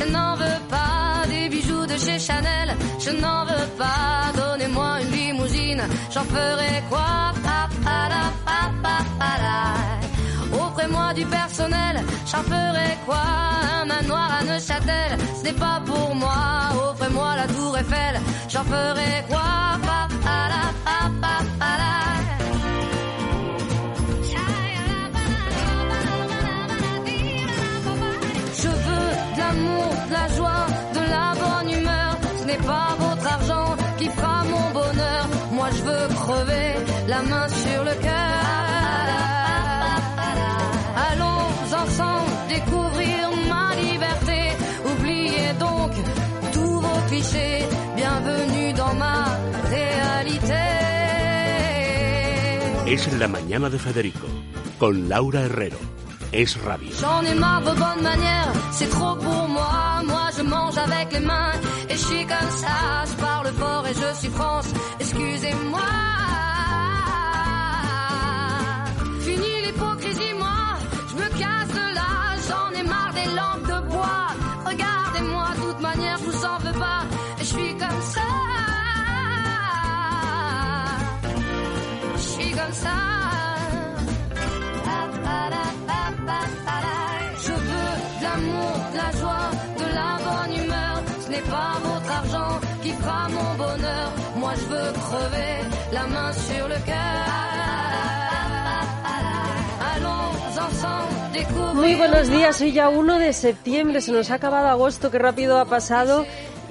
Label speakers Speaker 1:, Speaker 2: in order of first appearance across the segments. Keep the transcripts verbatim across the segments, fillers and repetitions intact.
Speaker 1: n'en veux pas des bijoux de chez Chanel, je n'en veux pas. Donnez-moi une limousine, j'en ferai quoi? Pa, pa, la, pa, pa, pa, la. Offrez-moi du personnel, j'en ferai quoi? Un manoir à Neuchâtel, ce n'est pas pour moi. Offrez-moi la tour Eiffel, j'en ferai quoi? Pa, pa, la, pa, pa, pa, la. Je veux de l'amour, de la joie, de la bonne humeur. Ce n'est pas votre argent qui fera mon bonheur. Moi je veux crever la main sur le cœur. Allons ensemble découvrir ma liberté. Oubliez donc tous vos clichés. Bienvenue dans ma réalité.
Speaker 2: Es la mañana de Federico, con Laura Herrero. Es radio.
Speaker 1: J'en ai marre de bonnes manières, c'est trop pour moi. Moi je mange avec les mains et je suis comme ça. Je parle fort et je suis France, excusez-moi. Fini l'hypocrisie, moi, je me casse de là. J'en ai marre des lampes de bois. Regardez-moi, de toute manière, je vous en veux pas. Et je suis comme ça. Je suis comme ça. Je veux de l'amour, de la joie, de la bonne humeur. Ce n'est pas votre argent qui fera mon bonheur. Moi je veux crever la main sur le cœur. Allons ensemble découvrir.
Speaker 3: Muy buenos días, hoy ya uno de septiembre, se nos ha acabado agosto, qué rápido ha pasado.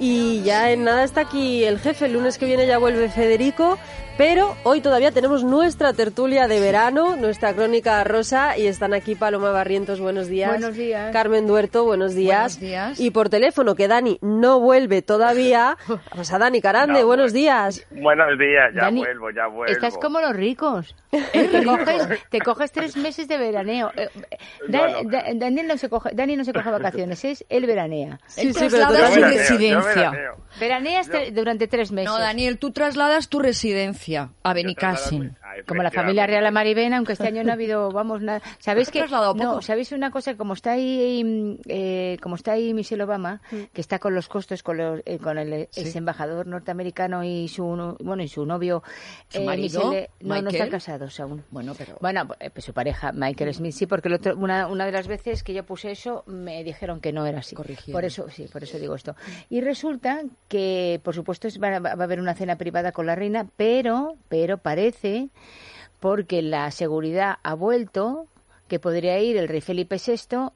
Speaker 3: Y ya en nada está aquí el jefe, el lunes que viene ya vuelve Federico, pero hoy todavía tenemos nuestra tertulia de verano, nuestra crónica rosa, y están aquí Paloma Barrientos, buenos días.
Speaker 4: Buenos días.
Speaker 3: Carmen Duerto, buenos días.
Speaker 4: Buenos días.
Speaker 3: Y por teléfono, que Dani no vuelve todavía, pues a Dani Carande,
Speaker 5: no,
Speaker 3: buenos
Speaker 5: bueno.
Speaker 3: días.
Speaker 5: Buenos días, ya
Speaker 4: Dani,
Speaker 5: vuelvo, ya vuelvo.
Speaker 4: Estás como los ricos. Eh, te, coges, te coges tres meses de veraneo. Eh, da,
Speaker 5: no, no.
Speaker 4: Da, Dani, no se coge, Dani no se coge vacaciones, es el veranea.
Speaker 3: Sí,
Speaker 6: Él
Speaker 3: sí, pero
Speaker 6: traslada
Speaker 3: tú
Speaker 6: su
Speaker 3: veraneo,
Speaker 6: residencia.
Speaker 4: Veraneas te- durante tres meses.
Speaker 6: No, Daniel, tú trasladas tu residencia a Benicàssim.
Speaker 4: Como la familia real a Maribena, aunque este año no ha habido, vamos, nada. ¿Sabéis
Speaker 6: ¿Has
Speaker 4: que
Speaker 6: trasladado
Speaker 4: no?
Speaker 6: poco?
Speaker 4: ¿Sabéis una cosa? Como está ahí, eh, como está ahí Michelle Obama, que está con los costos, con los, eh, con el
Speaker 6: Sí.
Speaker 4: ex embajador norteamericano y su, no- bueno, y su novio,
Speaker 6: ¿Su
Speaker 4: eh,
Speaker 6: marido?
Speaker 4: Michelle, no, no
Speaker 6: ¿Michael?
Speaker 4: están casados aún.
Speaker 6: Bueno, pero...
Speaker 4: Bueno, eh, pues su pareja, Michael Smith, sí, porque el otro, una, una de las veces que yo puse eso, me dijeron que no era así.
Speaker 6: Corrigieron.
Speaker 4: Por eso, sí, por eso digo esto. Y resulta que, por supuesto, es- va, va a haber una cena privada con la reina, pero, pero parece, porque la seguridad ha vuelto, que podría ir el rey Felipe sexto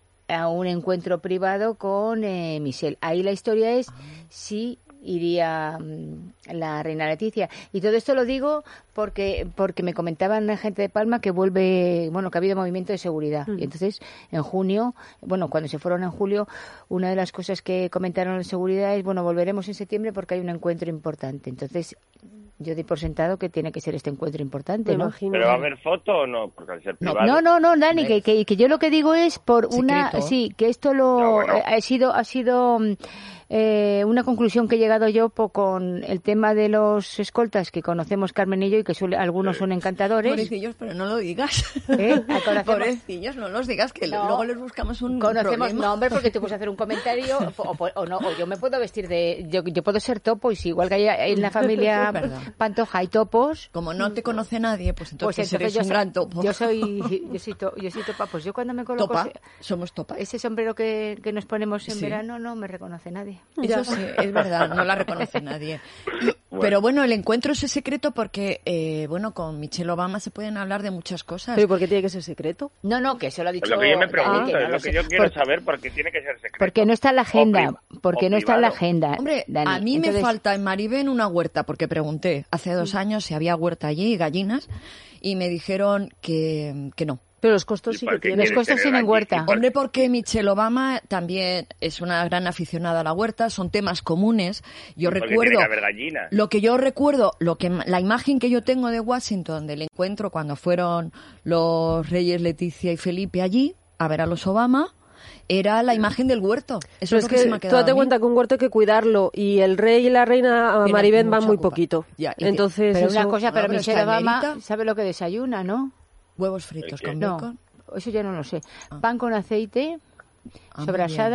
Speaker 4: a un encuentro privado con eh, Michelle. Ahí la historia es si iría mm, la reina Leticia. Y todo esto lo digo porque porque me comentaban la gente de Palma que vuelve, bueno, que ha habido movimiento de seguridad.
Speaker 3: Mm.
Speaker 4: Y entonces, en junio, bueno, cuando se fueron en julio, una de las cosas que comentaron en seguridad es, bueno, volveremos en septiembre porque hay un encuentro importante. Entonces, yo di por sentado que tiene que ser este encuentro importante,
Speaker 3: Me
Speaker 4: ¿no?
Speaker 3: imagino.
Speaker 5: ¿Pero va a haber foto o no? Porque al ser
Speaker 4: No,
Speaker 5: privado...
Speaker 4: no, no, no, Dani, que, que, que yo lo que digo es por una,
Speaker 6: Secreto.
Speaker 4: sí, que esto lo
Speaker 5: Ya, bueno.
Speaker 4: eh, ha sido, ha sido mm, eh, una conclusión que he llegado yo po- con el tema de los escoltas que conocemos Carmen y yo y que suele- algunos son encantadores.
Speaker 6: Pobrecillos, pero no lo digas.
Speaker 4: ¿Eh? Ah, conocemos-
Speaker 6: Pobrecillos, no los digas, que
Speaker 4: No.
Speaker 6: luego les buscamos un
Speaker 4: Conocemos,
Speaker 6: problema.
Speaker 4: no, hombre, porque te puedes hacer un comentario o, o- o no, o yo me puedo vestir de, yo, yo puedo ser topo y si igual que hay en la familia
Speaker 6: Es verdad.
Speaker 4: Pantoja hay topos.
Speaker 6: Como no te conoce nadie, pues entonces,
Speaker 4: Pues entonces
Speaker 6: eres
Speaker 4: yo
Speaker 6: un
Speaker 4: soy,
Speaker 6: gran topo.
Speaker 4: yo soy, yo soy, to- yo soy topa. Pues yo cuando me coloco
Speaker 6: Topa,
Speaker 4: ese,
Speaker 6: somos topa.
Speaker 4: ese sombrero que, que nos ponemos en
Speaker 6: Sí.
Speaker 4: verano, no me reconoce nadie.
Speaker 6: Eso sí, es verdad, no la reconoce nadie. Y- Pero bueno, el encuentro es secreto porque, eh, bueno, con Michelle Obama se pueden hablar de muchas cosas.
Speaker 3: ¿Pero por qué tiene que ser secreto?
Speaker 4: No, no, que eso lo ha dicho.
Speaker 5: Es lo que yo me
Speaker 4: Dani,
Speaker 5: pregunto,
Speaker 4: que no
Speaker 5: es
Speaker 4: lo
Speaker 5: lo
Speaker 4: sé.
Speaker 5: que yo quiero
Speaker 4: Por-
Speaker 5: saber, porque tiene que ser secreto.
Speaker 4: Porque no está en la agenda.
Speaker 5: O pri-
Speaker 4: Porque
Speaker 5: o
Speaker 4: no está en la
Speaker 5: privado.
Speaker 4: agenda.
Speaker 6: Hombre,
Speaker 4: Dani.
Speaker 6: a mí
Speaker 4: Entonces,
Speaker 6: me falta en Maribén una huerta, porque pregunté hace dos años si había huerta allí, gallinas, y me dijeron que, que no.
Speaker 3: Pero los costos
Speaker 5: ¿Y
Speaker 3: sí
Speaker 5: por
Speaker 3: que
Speaker 5: qué
Speaker 3: tienen.
Speaker 4: Los costos
Speaker 5: tener
Speaker 4: tienen
Speaker 5: allí?
Speaker 4: huerta.
Speaker 5: ¿Y por-
Speaker 6: Hombre, porque Michelle Obama también es una gran aficionada a la huerta, son temas comunes. Yo
Speaker 5: Porque
Speaker 6: recuerdo
Speaker 5: tiene que haber gallinas.
Speaker 6: lo que yo recuerdo, lo que la imagen que yo tengo de Washington del encuentro cuando fueron los reyes Leticia y Felipe allí a ver a los Obama, era la imagen del huerto. Eso
Speaker 3: Pero
Speaker 6: es
Speaker 3: es
Speaker 6: lo que, se me
Speaker 3: que
Speaker 6: ha
Speaker 3: tú
Speaker 6: quedado.
Speaker 3: date
Speaker 6: a mí.
Speaker 3: cuenta que un huerto hay que cuidarlo y el rey y la reina a
Speaker 6: Tienen
Speaker 3: Maribén van
Speaker 6: mucha
Speaker 3: muy
Speaker 6: ocupa-
Speaker 3: poquito.
Speaker 6: Ya, y-
Speaker 3: Entonces,
Speaker 4: Pero
Speaker 3: eso-
Speaker 4: una cosa, pero
Speaker 6: No, pero
Speaker 4: Michelle
Speaker 6: está
Speaker 4: Obama
Speaker 6: emérita.
Speaker 4: sabe lo que desayuna, ¿no?
Speaker 6: Huevos fritos con
Speaker 4: No,
Speaker 6: bacon.
Speaker 4: eso yo no lo sé. Pan con aceite,
Speaker 6: Ah, muy
Speaker 4: sobrasada,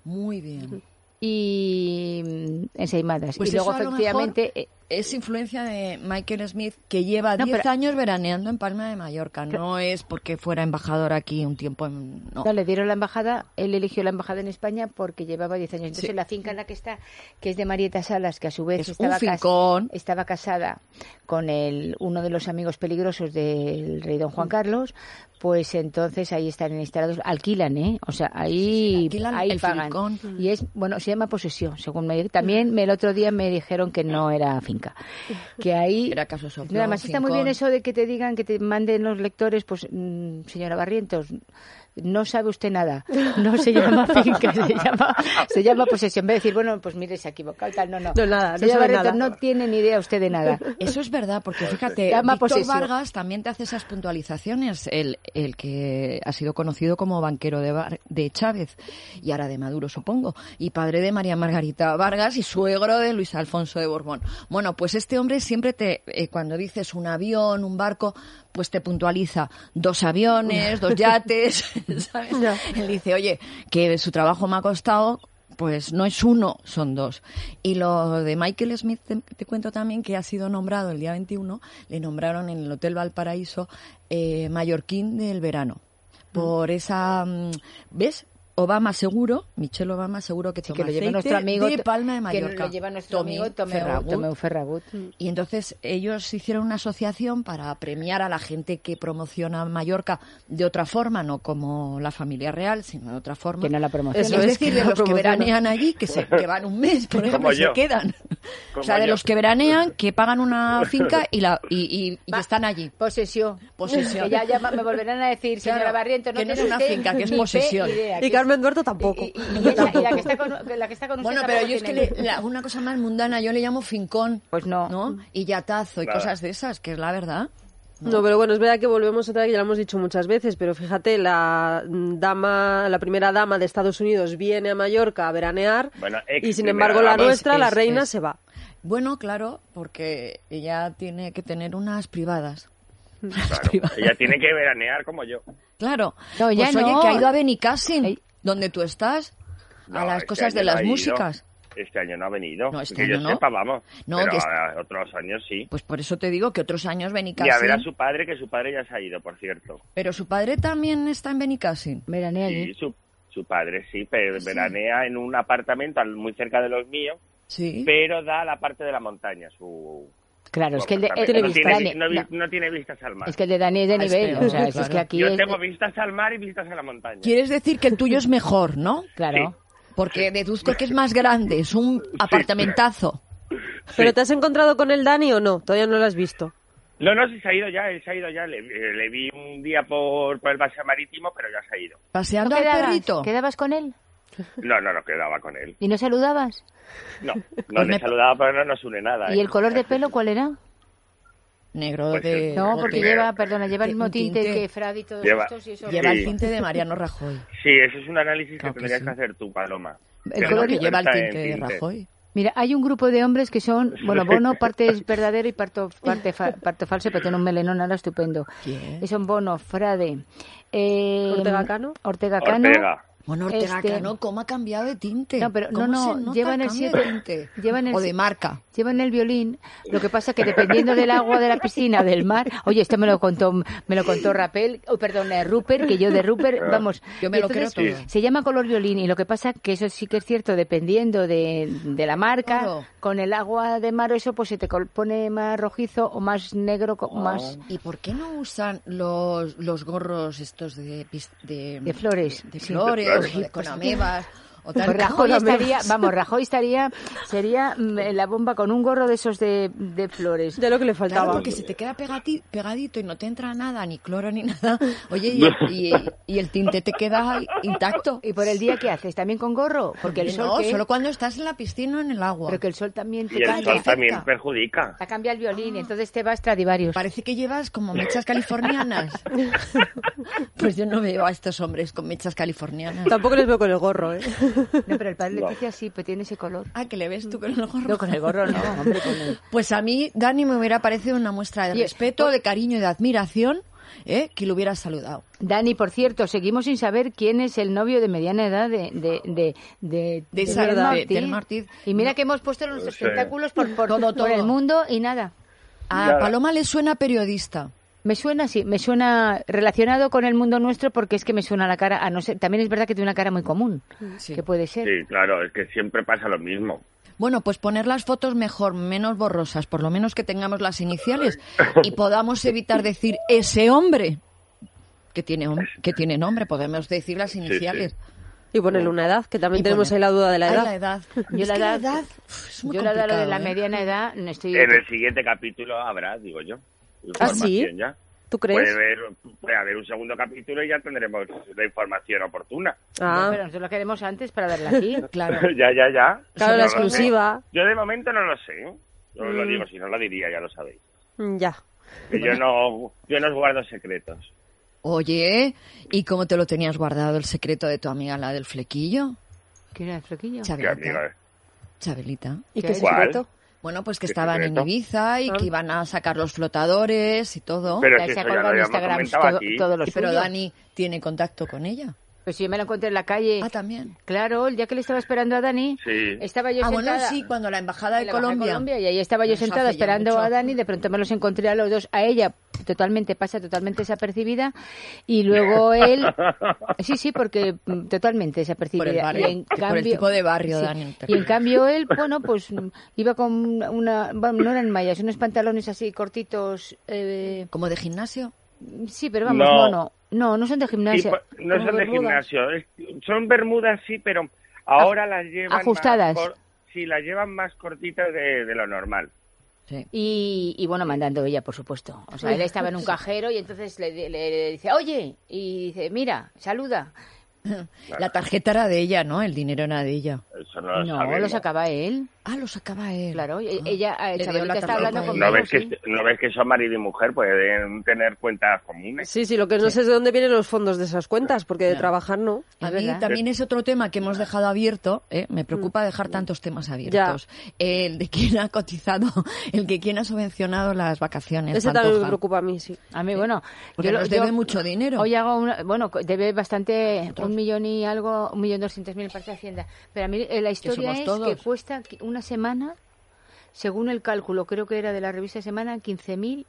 Speaker 6: Muy bien.
Speaker 4: Y mm, ensaimadas.
Speaker 6: Pues
Speaker 4: y luego,
Speaker 6: eso a lo
Speaker 4: efectivamente...
Speaker 6: mejor
Speaker 4: eh,
Speaker 6: es influencia de Michael Smith, que lleva
Speaker 4: No,
Speaker 6: diez
Speaker 4: pero-
Speaker 6: años veraneando en Palma de Mallorca. No es porque fuera embajador aquí un tiempo. En... No.
Speaker 4: No, le dieron la embajada, él eligió la embajada en España porque llevaba diez años. Entonces,
Speaker 6: Sí.
Speaker 4: la finca en la que está, que es de Marieta Salas, que a su vez
Speaker 6: Es
Speaker 4: estaba,
Speaker 6: un fincón.
Speaker 4: estaba casada con el, uno de los amigos peligrosos del rey don Juan Carlos, pues entonces ahí están instalados, alquilan, ¿eh? O sea, ahí,
Speaker 6: Sí, sí, alquilan
Speaker 4: ahí
Speaker 6: el
Speaker 4: pagan.
Speaker 6: fincón.
Speaker 4: Y es, bueno, se llama posesión, según me También me, el otro día me dijeron que no era finca. Que ahí...
Speaker 6: Era caso soplo,
Speaker 4: Nada más está muy
Speaker 6: fincón.
Speaker 4: bien eso de que te digan, que te manden los lectores, pues, mm, señora Barrientos, no sabe usted nada. No se llama finca, se llama, se llama posesión. En vez de decir, bueno, pues mire, se ha equivocado, tal, no, no.
Speaker 3: No, nada, no
Speaker 4: Señora
Speaker 3: sabe
Speaker 4: Barrientos,
Speaker 3: nada.
Speaker 4: no tiene ni idea usted de nada.
Speaker 6: Eso es verdad, porque fíjate,
Speaker 4: Llama
Speaker 6: Víctor
Speaker 4: posesión.
Speaker 6: Vargas también te hace esas puntualizaciones, el, el que ha sido conocido como banquero de, Bar- de Chávez, y ahora de Maduro, supongo, y padre de María Margarita Vargas y suegro de Luis Alfonso de Borbón. Bueno, pues este hombre siempre te, eh, cuando dices un avión, un barco, pues te puntualiza dos aviones, dos yates, ¿sabes?
Speaker 3: Ya.
Speaker 6: Él dice, oye, que su trabajo me ha costado, pues no es uno, son dos. Y lo de Michael Smith, te, te cuento también que ha sido nombrado el día veintiuno, le nombraron en el Hotel Valparaíso eh, mallorquín del verano. Por esa, mm, ¿ves? Obama seguro, Michelle Obama seguro que
Speaker 4: Sí,
Speaker 6: toma
Speaker 4: que lo lleva
Speaker 6: aceite
Speaker 4: nuestro amigo,
Speaker 6: de Palma de
Speaker 4: que
Speaker 6: Mallorca.
Speaker 4: lo lleva nuestro
Speaker 6: Tommy
Speaker 4: amigo Tomeu
Speaker 6: Ferragut.
Speaker 4: Tomeu Ferragut.
Speaker 6: Y entonces ellos hicieron una asociación para premiar a la gente que promociona Mallorca de otra forma, no como la familia real, sino de otra forma.
Speaker 4: Que no la promociona.
Speaker 3: Eso
Speaker 6: es
Speaker 3: es,
Speaker 6: decir,
Speaker 3: que
Speaker 6: de
Speaker 3: no
Speaker 6: los que
Speaker 3: promociona.
Speaker 6: veranean allí, que, se, que van un mes, por ejemplo,
Speaker 5: Como
Speaker 6: y se
Speaker 5: yo.
Speaker 6: quedan.
Speaker 5: Como
Speaker 6: o sea, de
Speaker 5: yo.
Speaker 6: los que veranean, que pagan una finca y, la, y, y, y
Speaker 4: Va.
Speaker 6: están allí.
Speaker 4: Posesión.
Speaker 6: Posesión.
Speaker 4: Que ya, ya me volverán a decir,
Speaker 6: Claro,
Speaker 4: señora Barrientos, no
Speaker 6: que no es
Speaker 4: tiene
Speaker 6: una
Speaker 4: usted
Speaker 6: finca, que es
Speaker 4: ni
Speaker 6: posesión.
Speaker 4: pe idea,
Speaker 3: Y
Speaker 4: que-
Speaker 3: Carmen Duerto tampoco.
Speaker 4: Y, y- y ella- y la que está con, la que está con usted
Speaker 6: Bueno,
Speaker 4: tampoco
Speaker 6: pero yo es que
Speaker 4: tiene.
Speaker 6: le, la- una cosa más mundana, yo le llamo fincón.
Speaker 4: Pues no.
Speaker 6: ¿No? Y yatazo y
Speaker 5: Nada.
Speaker 6: cosas de esas, que es la verdad.
Speaker 3: No, pero bueno, es verdad que volvemos otra vez, ya lo hemos dicho muchas veces, pero fíjate, la dama, la primera dama de Estados Unidos viene a Mallorca a veranear
Speaker 5: Bueno, ex
Speaker 3: y sin
Speaker 5: primera
Speaker 3: embargo la
Speaker 5: dama.
Speaker 3: nuestra,
Speaker 6: Es-
Speaker 3: la
Speaker 6: es-
Speaker 3: reina,
Speaker 6: es-
Speaker 3: se va.
Speaker 6: Bueno, claro, porque ella tiene que tener unas privadas. Unas
Speaker 5: Claro,
Speaker 6: privadas.
Speaker 5: ella tiene que veranear como yo.
Speaker 6: Claro.
Speaker 4: No, ya
Speaker 6: pues oye,
Speaker 4: no.
Speaker 6: que ha ido a Benicassim,
Speaker 4: Ey.
Speaker 6: donde tú estás, a
Speaker 5: No,
Speaker 6: las
Speaker 5: este
Speaker 6: cosas de
Speaker 5: año no
Speaker 6: las
Speaker 5: ha ido.
Speaker 6: músicas.
Speaker 5: Este año no ha venido.
Speaker 6: No, este
Speaker 5: que
Speaker 6: año
Speaker 5: yo
Speaker 6: no.
Speaker 5: sepa, vamos.
Speaker 6: No,
Speaker 5: pero
Speaker 6: que es-
Speaker 5: a otros años sí.
Speaker 6: Pues por eso te digo que otros años
Speaker 5: Y
Speaker 6: Benicassim.
Speaker 5: a ver a su padre, que su padre ya se ha ido, por cierto.
Speaker 6: Pero su padre también está en Benicassim.
Speaker 4: Veranea allí.
Speaker 5: Sí, su, su padre sí, pero veranea en un apartamento al- muy cerca de los míos,
Speaker 6: Sí.
Speaker 5: pero da a la parte de la montaña su...
Speaker 4: Claro, es que el de,
Speaker 5: apartamento.
Speaker 4: el-
Speaker 5: no,
Speaker 4: el-
Speaker 5: tiene,
Speaker 4: Dani-
Speaker 5: no, vi-
Speaker 4: no,
Speaker 5: no tiene vistas al mar.
Speaker 4: es que el de Dani es de
Speaker 6: Ah, es
Speaker 4: nivel.
Speaker 6: peor,
Speaker 4: O sea, es,
Speaker 6: claro.
Speaker 4: que aquí
Speaker 5: Yo
Speaker 4: es-
Speaker 5: tengo vistas al mar y vistas a la montaña.
Speaker 6: Quieres decir que el tuyo es mejor, ¿no?
Speaker 4: Claro.
Speaker 5: Sí.
Speaker 6: Porque deduzco que es más grande, es un apartamentazo.
Speaker 3: ¿Pero te has encontrado con el Dani o no? Todavía no lo has visto.
Speaker 5: No, no, sí se ha ido ya, él se ha ido ya. Le, eh, le vi un día por, por el paseo marítimo, pero ya se ha ido.
Speaker 4: ¿No
Speaker 6: Paseando al
Speaker 4: quedabas?
Speaker 6: perrito.
Speaker 4: ¿Quedabas con él?
Speaker 5: No, no, no quedaba con él.
Speaker 4: ¿Y no saludabas?
Speaker 5: No, no
Speaker 6: Pues
Speaker 5: le
Speaker 6: me-
Speaker 5: saludaba, pero no nos une nada.
Speaker 4: ¿Y
Speaker 5: ¿eh?
Speaker 4: el color de pelo cuál era?
Speaker 6: Negro
Speaker 5: Pues
Speaker 6: de...
Speaker 5: el-
Speaker 4: No,
Speaker 5: Eh,
Speaker 4: porque
Speaker 5: porque-
Speaker 4: lleva, perdona, lleva el
Speaker 6: que
Speaker 4: mismo
Speaker 6: un
Speaker 4: tinte
Speaker 6: tinte-
Speaker 4: que Frad y todos
Speaker 5: Lleva-
Speaker 4: estos y eso.
Speaker 6: Lleva
Speaker 5: Sí.
Speaker 6: el tinte de Mariano Rajoy.
Speaker 5: Sí, eso es un análisis
Speaker 6: Claro
Speaker 5: que
Speaker 6: que
Speaker 5: tendrías
Speaker 6: sí.
Speaker 5: que hacer tú, Paloma.
Speaker 4: El
Speaker 5: Que
Speaker 4: color
Speaker 5: no
Speaker 6: que
Speaker 5: te
Speaker 6: lleva el
Speaker 5: cuenta
Speaker 6: tinte
Speaker 5: en
Speaker 6: de Rajoy.
Speaker 4: Mira, hay un grupo de hombres que son, bueno, Bono parte es verdadero y parte, parte, fa- parte falso, pero tiene un melenón ahora estupendo.
Speaker 6: ¿Quién?
Speaker 4: Y son Bono, Frade, eh,
Speaker 3: ¿Ortega Cano?
Speaker 4: Ortega Cano.
Speaker 5: Ortega.
Speaker 6: Bueno, Ortega
Speaker 4: Este-
Speaker 6: Cano, ¿cómo ha cambiado de tinte?
Speaker 4: No, pero no,
Speaker 6: ¿Cómo
Speaker 4: no,
Speaker 6: se nota
Speaker 4: llevan el
Speaker 6: cambio
Speaker 4: siete-
Speaker 6: de tinte?
Speaker 4: llevan el
Speaker 6: O de
Speaker 4: si-
Speaker 6: marca.
Speaker 4: Llevan el violín, lo que pasa que dependiendo del agua de la piscina, del mar, oye, esto me lo contó, me lo contó Rapel, oh, perdón, eh, Rupert, que yo de Rupert, vamos,
Speaker 6: Yo me
Speaker 4: y
Speaker 6: lo creo
Speaker 4: entonces
Speaker 6: todo.
Speaker 4: se llama color violín y lo que pasa que eso sí que es cierto, dependiendo de, de la marca,
Speaker 6: Claro.
Speaker 4: con el agua de mar o eso, pues se te col- pone más rojizo o más negro, co- más
Speaker 6: ¿Y por qué no usan los, los gorros estos de, pis- de,
Speaker 4: de flores.
Speaker 6: de
Speaker 4: Sí.
Speaker 6: flores,
Speaker 5: Claro.
Speaker 6: o de con amebas? O tal,
Speaker 4: Pues Rajoy
Speaker 6: con amebas?
Speaker 4: estaría, vamos, Rajoy estaría, sería mm, la bomba con un gorro de esos de, de flores.
Speaker 3: De lo que le
Speaker 6: Claro,
Speaker 3: faltaba.
Speaker 6: porque se te queda pegati- pegadito y no te entra nada, ni cloro ni nada. Oye, y el, y, y el tinte te queda intacto.
Speaker 4: ¿Y por el día qué haces? ¿También con gorro? Porque el sol
Speaker 6: no,
Speaker 4: ¿qué?
Speaker 6: solo cuando estás en la piscina o en el agua.
Speaker 4: Pero que el sol también te
Speaker 5: Y el
Speaker 4: cambia.
Speaker 5: sol
Speaker 6: cerca.
Speaker 5: también perjudica.
Speaker 4: Te cambia el violín, entonces te vas Stradivarius.
Speaker 6: Parece que llevas como mechas californianas. Pues yo no veo a estos hombres con mechas californianas.
Speaker 3: Tampoco les veo con el gorro, ¿eh?
Speaker 4: No, pero el padre
Speaker 5: No.
Speaker 4: Leticia sí, pero tiene ese color.
Speaker 6: Ah, que le ves tú con el gorro.
Speaker 4: No, con el gorro no, hombre, con el...
Speaker 6: Pues a mí, Dani, me hubiera parecido una muestra de
Speaker 4: Oye,
Speaker 6: respeto,
Speaker 4: por-
Speaker 6: de cariño y de admiración ¿eh? Que lo hubiera saludado.
Speaker 4: Dani, por cierto, seguimos sin saber quién es el novio de mediana edad de de de de,
Speaker 6: De
Speaker 4: de
Speaker 6: Sara-
Speaker 4: Del
Speaker 6: de- del Martí.
Speaker 4: Y mira que hemos puesto nuestros
Speaker 5: Sí.
Speaker 4: tentáculos por, por,
Speaker 6: Todo,
Speaker 4: por
Speaker 6: todo.
Speaker 4: el mundo y nada.
Speaker 6: A
Speaker 5: Nada.
Speaker 6: Paloma le suena periodista.
Speaker 4: Me suena, sí, me suena relacionado con el mundo nuestro porque es que me suena la cara, a no ser, también es verdad que tiene una cara muy común,
Speaker 6: Sí.
Speaker 4: que puede ser.
Speaker 5: Sí, claro, es que siempre pasa lo mismo.
Speaker 6: Bueno, pues poner las fotos mejor, menos borrosas, por lo menos que tengamos las iniciales y podamos evitar decir ese hombre que tiene hom- que tiene nombre, podemos decir las iniciales.
Speaker 3: Y ponerle una edad, que también
Speaker 6: Y
Speaker 3: tenemos
Speaker 6: poner-
Speaker 3: ahí la duda de la
Speaker 6: Ay,
Speaker 3: edad.
Speaker 6: la edad.
Speaker 4: Yo
Speaker 6: Es
Speaker 4: la
Speaker 6: que
Speaker 4: edad-
Speaker 6: uf, es muy
Speaker 4: Yo la edad de la
Speaker 6: complicado, ¿eh?
Speaker 4: mediana edad no estoy...
Speaker 5: En el siguiente capítulo habrá, digo yo.
Speaker 3: ¿Ah, sí?
Speaker 5: información ya.
Speaker 3: ¿Tú crees?
Speaker 5: Puede haber, puede haber un segundo capítulo y ya tendremos la información oportuna.
Speaker 3: Ah,
Speaker 4: No, pero nosotros la queremos antes para darla aquí.
Speaker 6: Claro.
Speaker 5: ya, ya, ya.
Speaker 3: claro,
Speaker 5: No
Speaker 3: la
Speaker 5: lo sé.
Speaker 3: exclusiva.
Speaker 5: Yo de momento no lo sé. ¿eh? Yo lo
Speaker 3: Mm.
Speaker 5: digo, si no lo diría, ya lo sabéis.
Speaker 3: Mm, Ya.
Speaker 5: Que yo no, yo no os guardo secretos.
Speaker 6: Oye, ¿y cómo te lo tenías guardado el secreto de tu amiga, la del flequillo?
Speaker 4: ¿Quién era el flequillo?
Speaker 5: Que
Speaker 6: Chabelita.
Speaker 5: amiga,
Speaker 6: Chabelita.
Speaker 3: ¿Y
Speaker 4: ¿Qué?
Speaker 3: qué
Speaker 5: ¿Cuál?
Speaker 3: secreto?
Speaker 6: Bueno, pues que
Speaker 5: ¿Qué
Speaker 6: estaban en
Speaker 5: secreto?
Speaker 6: Ibiza y
Speaker 3: Ah.
Speaker 6: que iban a sacar los flotadores y todo.
Speaker 5: Pero
Speaker 4: Ya
Speaker 5: si
Speaker 4: se
Speaker 5: eso ya lo
Speaker 4: acuerda en
Speaker 5: habíamos
Speaker 4: Instagram
Speaker 5: comentado
Speaker 4: todo,
Speaker 5: aquí.
Speaker 4: todo lo
Speaker 6: Y pero
Speaker 4: suyo.
Speaker 6: Dani tiene contacto con ella.
Speaker 4: Pues si yo me la encontré en la calle.
Speaker 6: Ah, también.
Speaker 4: Claro, el día que le estaba esperando a Dani,
Speaker 5: Sí.
Speaker 4: estaba yo
Speaker 6: Ah,
Speaker 4: sentada...
Speaker 6: bueno, sí, cuando la embajada de
Speaker 4: en la Embajada de
Speaker 6: Colombia.
Speaker 4: Colombia, y ahí estaba yo
Speaker 6: Eso
Speaker 4: sentada
Speaker 6: hace ya
Speaker 4: esperando
Speaker 6: mucho.
Speaker 4: a Dani, de pronto me los encontré a los dos, a ella totalmente pasa, totalmente desapercibida, y luego él, sí, sí, porque mm, totalmente desapercibida.
Speaker 6: Por el barrio,
Speaker 4: y en
Speaker 6: por el
Speaker 4: cambio,
Speaker 6: tipo de barrio,
Speaker 4: sí,
Speaker 6: Dani.
Speaker 4: y en cambio él, bueno, pues mm, iba con una, bueno, no eran mallas, unos pantalones así cortitos, eh,
Speaker 6: ¿Como de gimnasio?
Speaker 4: sí, pero vamos,
Speaker 5: No.
Speaker 4: no, no, no, no son de
Speaker 5: Sí,
Speaker 4: gimnasia.
Speaker 5: pues, no
Speaker 3: como
Speaker 5: son de
Speaker 3: bermudas.
Speaker 5: gimnasio. es- son bermudas, sí, pero ahora las llevan
Speaker 4: ajustadas.
Speaker 5: Más cor- sí, las llevan más cortitas de, de lo normal.
Speaker 6: Sí.
Speaker 4: Y, y bueno, mandando ella, por supuesto. O sea, él estaba en un cajero y entonces le, le- le dice, oye, y dice, mira, saluda.
Speaker 6: La tarjeta era de ella, ¿no? El dinero era de ella.
Speaker 5: Eso no lo
Speaker 4: No,
Speaker 5: sabemos.
Speaker 4: lo sacaba él.
Speaker 6: Ah, lo sacaba él.
Speaker 4: Claro, e-
Speaker 6: Ah.
Speaker 4: ella, eh,
Speaker 6: Le dio
Speaker 4: Chabelita
Speaker 6: la
Speaker 4: está
Speaker 6: tarjeta
Speaker 4: hablando
Speaker 6: a él.
Speaker 4: conmigo.
Speaker 5: ¿No ves, que,
Speaker 4: sí.
Speaker 5: ¿No ves que son marido y mujer? Pueden tener cuentas comunes.
Speaker 3: Sí, sí, lo que no sé es de dónde vienen los fondos de esas cuentas, porque de
Speaker 6: Claro.
Speaker 3: trabajar no.
Speaker 6: A
Speaker 4: Es
Speaker 6: mí
Speaker 4: verdad.
Speaker 6: también es otro tema que hemos dejado abierto, ¿eh? Me preocupa dejar tantos temas abiertos. El de quién ha cotizado, el que quién ha subvencionado las vacaciones.
Speaker 3: Ese también me
Speaker 6: Pantoja.
Speaker 3: preocupa a mí, sí.
Speaker 4: A mí, bueno,
Speaker 6: Porque
Speaker 4: lo-
Speaker 6: nos debe mucho dinero.
Speaker 4: Hoy hago una, bueno, co- debe bastante, un millón y algo, un millón doscientos mil, parece Hacienda. Pero a mí eh, la historia
Speaker 6: somos
Speaker 4: es
Speaker 6: todos.
Speaker 4: que cuesta qui- una semana, según el cálculo, creo que era de la revista Semana, quince mil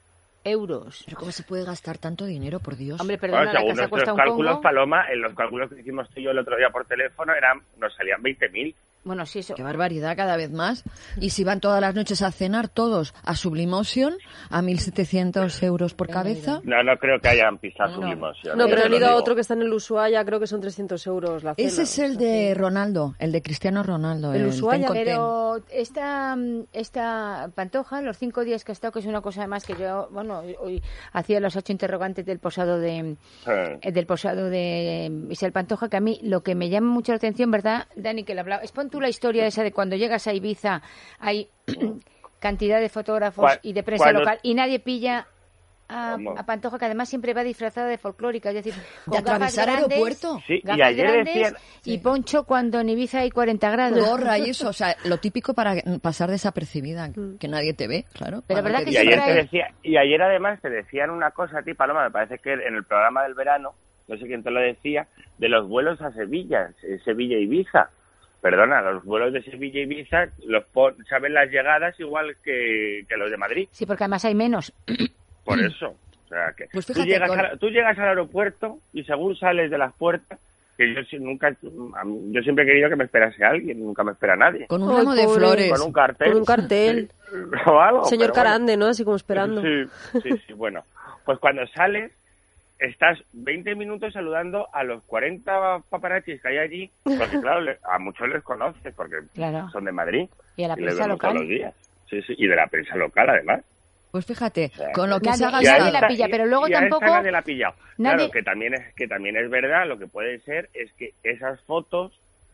Speaker 4: euros.
Speaker 6: Pero ¿cómo se puede gastar tanto dinero, por Dios?
Speaker 4: Hombre,
Speaker 5: Bueno,
Speaker 4: perdona, la
Speaker 5: según
Speaker 4: casa
Speaker 5: nuestros
Speaker 4: cuesta un
Speaker 5: cálculos,
Speaker 4: pongo.
Speaker 5: Paloma, en los cálculos que hicimos tú y yo el otro día por teléfono, eran, nos salían veinte mil.
Speaker 4: Bueno, sí, eso.
Speaker 6: Qué barbaridad, cada vez más. Y si van todas las noches a cenar todos a Sublimotion, a mil setecientos euros por cabeza.
Speaker 5: No, no creo que hayan pisado
Speaker 6: No.
Speaker 5: su limosina.
Speaker 3: No,
Speaker 5: te
Speaker 3: pero
Speaker 5: lo
Speaker 3: han ido a
Speaker 5: digo.
Speaker 3: otro que está en el Ushuaia, creo que son trescientos euros la cena.
Speaker 6: Ese es el
Speaker 3: o sea
Speaker 6: de
Speaker 3: que-
Speaker 6: Ronaldo, el de Cristiano Ronaldo.
Speaker 3: El Ushuaia,
Speaker 6: Ten con Ten.
Speaker 4: Pero esta, mm, esta Pantoja, los cinco días que ha estado, que es una cosa además que yo, bueno, hoy hacía los ocho interrogantes del posado de
Speaker 5: Eh,
Speaker 4: eh, del posado de Isabel Pantoja, que a mí lo que me llama mucho la atención, ¿verdad, Dani, que le hablaba? Es pon tú la historia esa de cuando llegas a Ibiza, hay cantidad de fotógrafos
Speaker 5: Cua-
Speaker 4: y de prensa
Speaker 5: cuando-
Speaker 4: local y nadie pilla a,
Speaker 5: ¿Cómo?
Speaker 4: a Pantoja, que además siempre va disfrazada de folclórica, es decir, con
Speaker 6: De
Speaker 4: gafas
Speaker 6: atravesar
Speaker 4: grandes,
Speaker 6: aeropuerto.
Speaker 5: Sí, y
Speaker 4: gafas
Speaker 5: ayer
Speaker 4: grandes
Speaker 5: decían-
Speaker 4: y poncho cuando en Ibiza hay cuarenta grados.
Speaker 6: Gorra y eso, o sea, lo típico para pasar desapercibida, que nadie te ve, claro.
Speaker 4: Pero
Speaker 6: cuando
Speaker 4: verdad
Speaker 6: te
Speaker 4: que
Speaker 5: Y
Speaker 4: siempre
Speaker 5: ayer, te
Speaker 4: hay-
Speaker 5: decía, y ayer además te decían una cosa a ti, Paloma, me parece que en el programa del verano, no sé quién te lo decía, de los vuelos a Sevilla, eh, Sevilla y Ibiza. Perdona, los vuelos de Sevilla y Ibiza los pon- saben las llegadas igual que, que los de Madrid.
Speaker 4: Sí, porque además hay menos.
Speaker 5: Por eso. O sea, que
Speaker 6: Pues
Speaker 5: tú,
Speaker 6: fíjate,
Speaker 5: llegas
Speaker 6: con-
Speaker 5: a- tú llegas al aeropuerto y según sales de las puertas, que yo si- nunca, a mí- yo siempre he querido que me esperase alguien, nunca me espera nadie.
Speaker 6: Con un
Speaker 3: Ay,
Speaker 6: ramo de
Speaker 3: pobre.
Speaker 6: flores.
Speaker 5: Con un cartel.
Speaker 3: Con un cartel.
Speaker 5: Sí, o algo,
Speaker 3: Señor
Speaker 5: pero bueno.
Speaker 3: Carande, ¿no? Así como esperando.
Speaker 5: Sí, sí, sí, bueno. Pues cuando sales, estás veinte minutos saludando a los cuarenta paparazzis que hay allí, porque claro, le- a muchos les conoces, porque
Speaker 4: Claro.
Speaker 5: son de Madrid.
Speaker 4: Y a la
Speaker 5: les
Speaker 4: prensa
Speaker 5: vemos todos
Speaker 4: local.
Speaker 5: los días. Sí, sí, y de la prensa local, además.
Speaker 6: Pues fíjate,
Speaker 5: sea,
Speaker 6: con lo que
Speaker 4: nadie-
Speaker 6: se ha
Speaker 4: y
Speaker 5: Y a
Speaker 6: gastado...
Speaker 4: nadie la
Speaker 5: esta-
Speaker 4: pilla,
Speaker 5: y-
Speaker 4: pero luego
Speaker 5: y a esta
Speaker 4: tampoco-
Speaker 5: nadie la ha pillado.
Speaker 4: nadie-
Speaker 5: Claro, que también, es, que también es verdad, lo que puede ser es que esas fotos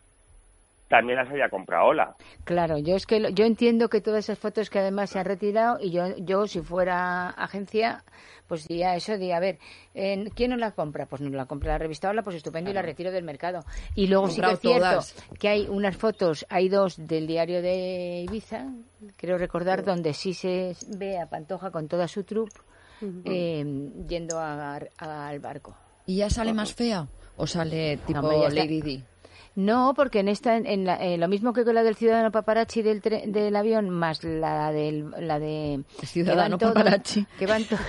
Speaker 5: también las haya comprado Ola.
Speaker 4: Claro, yo es que lo- yo entiendo que todas esas fotos que además se han retirado y yo yo si fuera agencia pues diría eso, diría a ver, eh, ¿quién nos la compra? Pues nos la compra la revista Hola, pues estupendo y la retiro del mercado. Y luego sí que es
Speaker 6: Comprado
Speaker 4: cierto
Speaker 6: todas.
Speaker 4: que hay unas fotos, hay dos del diario de Ibiza, creo recordar, donde sí se ve a Pantoja con toda su troupe eh, yendo a- a- al barco.
Speaker 6: ¿Y ya sale más fea o sale tipo
Speaker 4: Hombre, ya está.
Speaker 6: Lady Di?
Speaker 4: No, porque en esta, en la- eh, lo mismo que con la del ciudadano paparazzi del, tre- del avión, más la del, la de
Speaker 6: Ciudadano
Speaker 4: que van todos-
Speaker 6: paparazzi.
Speaker 4: que van to-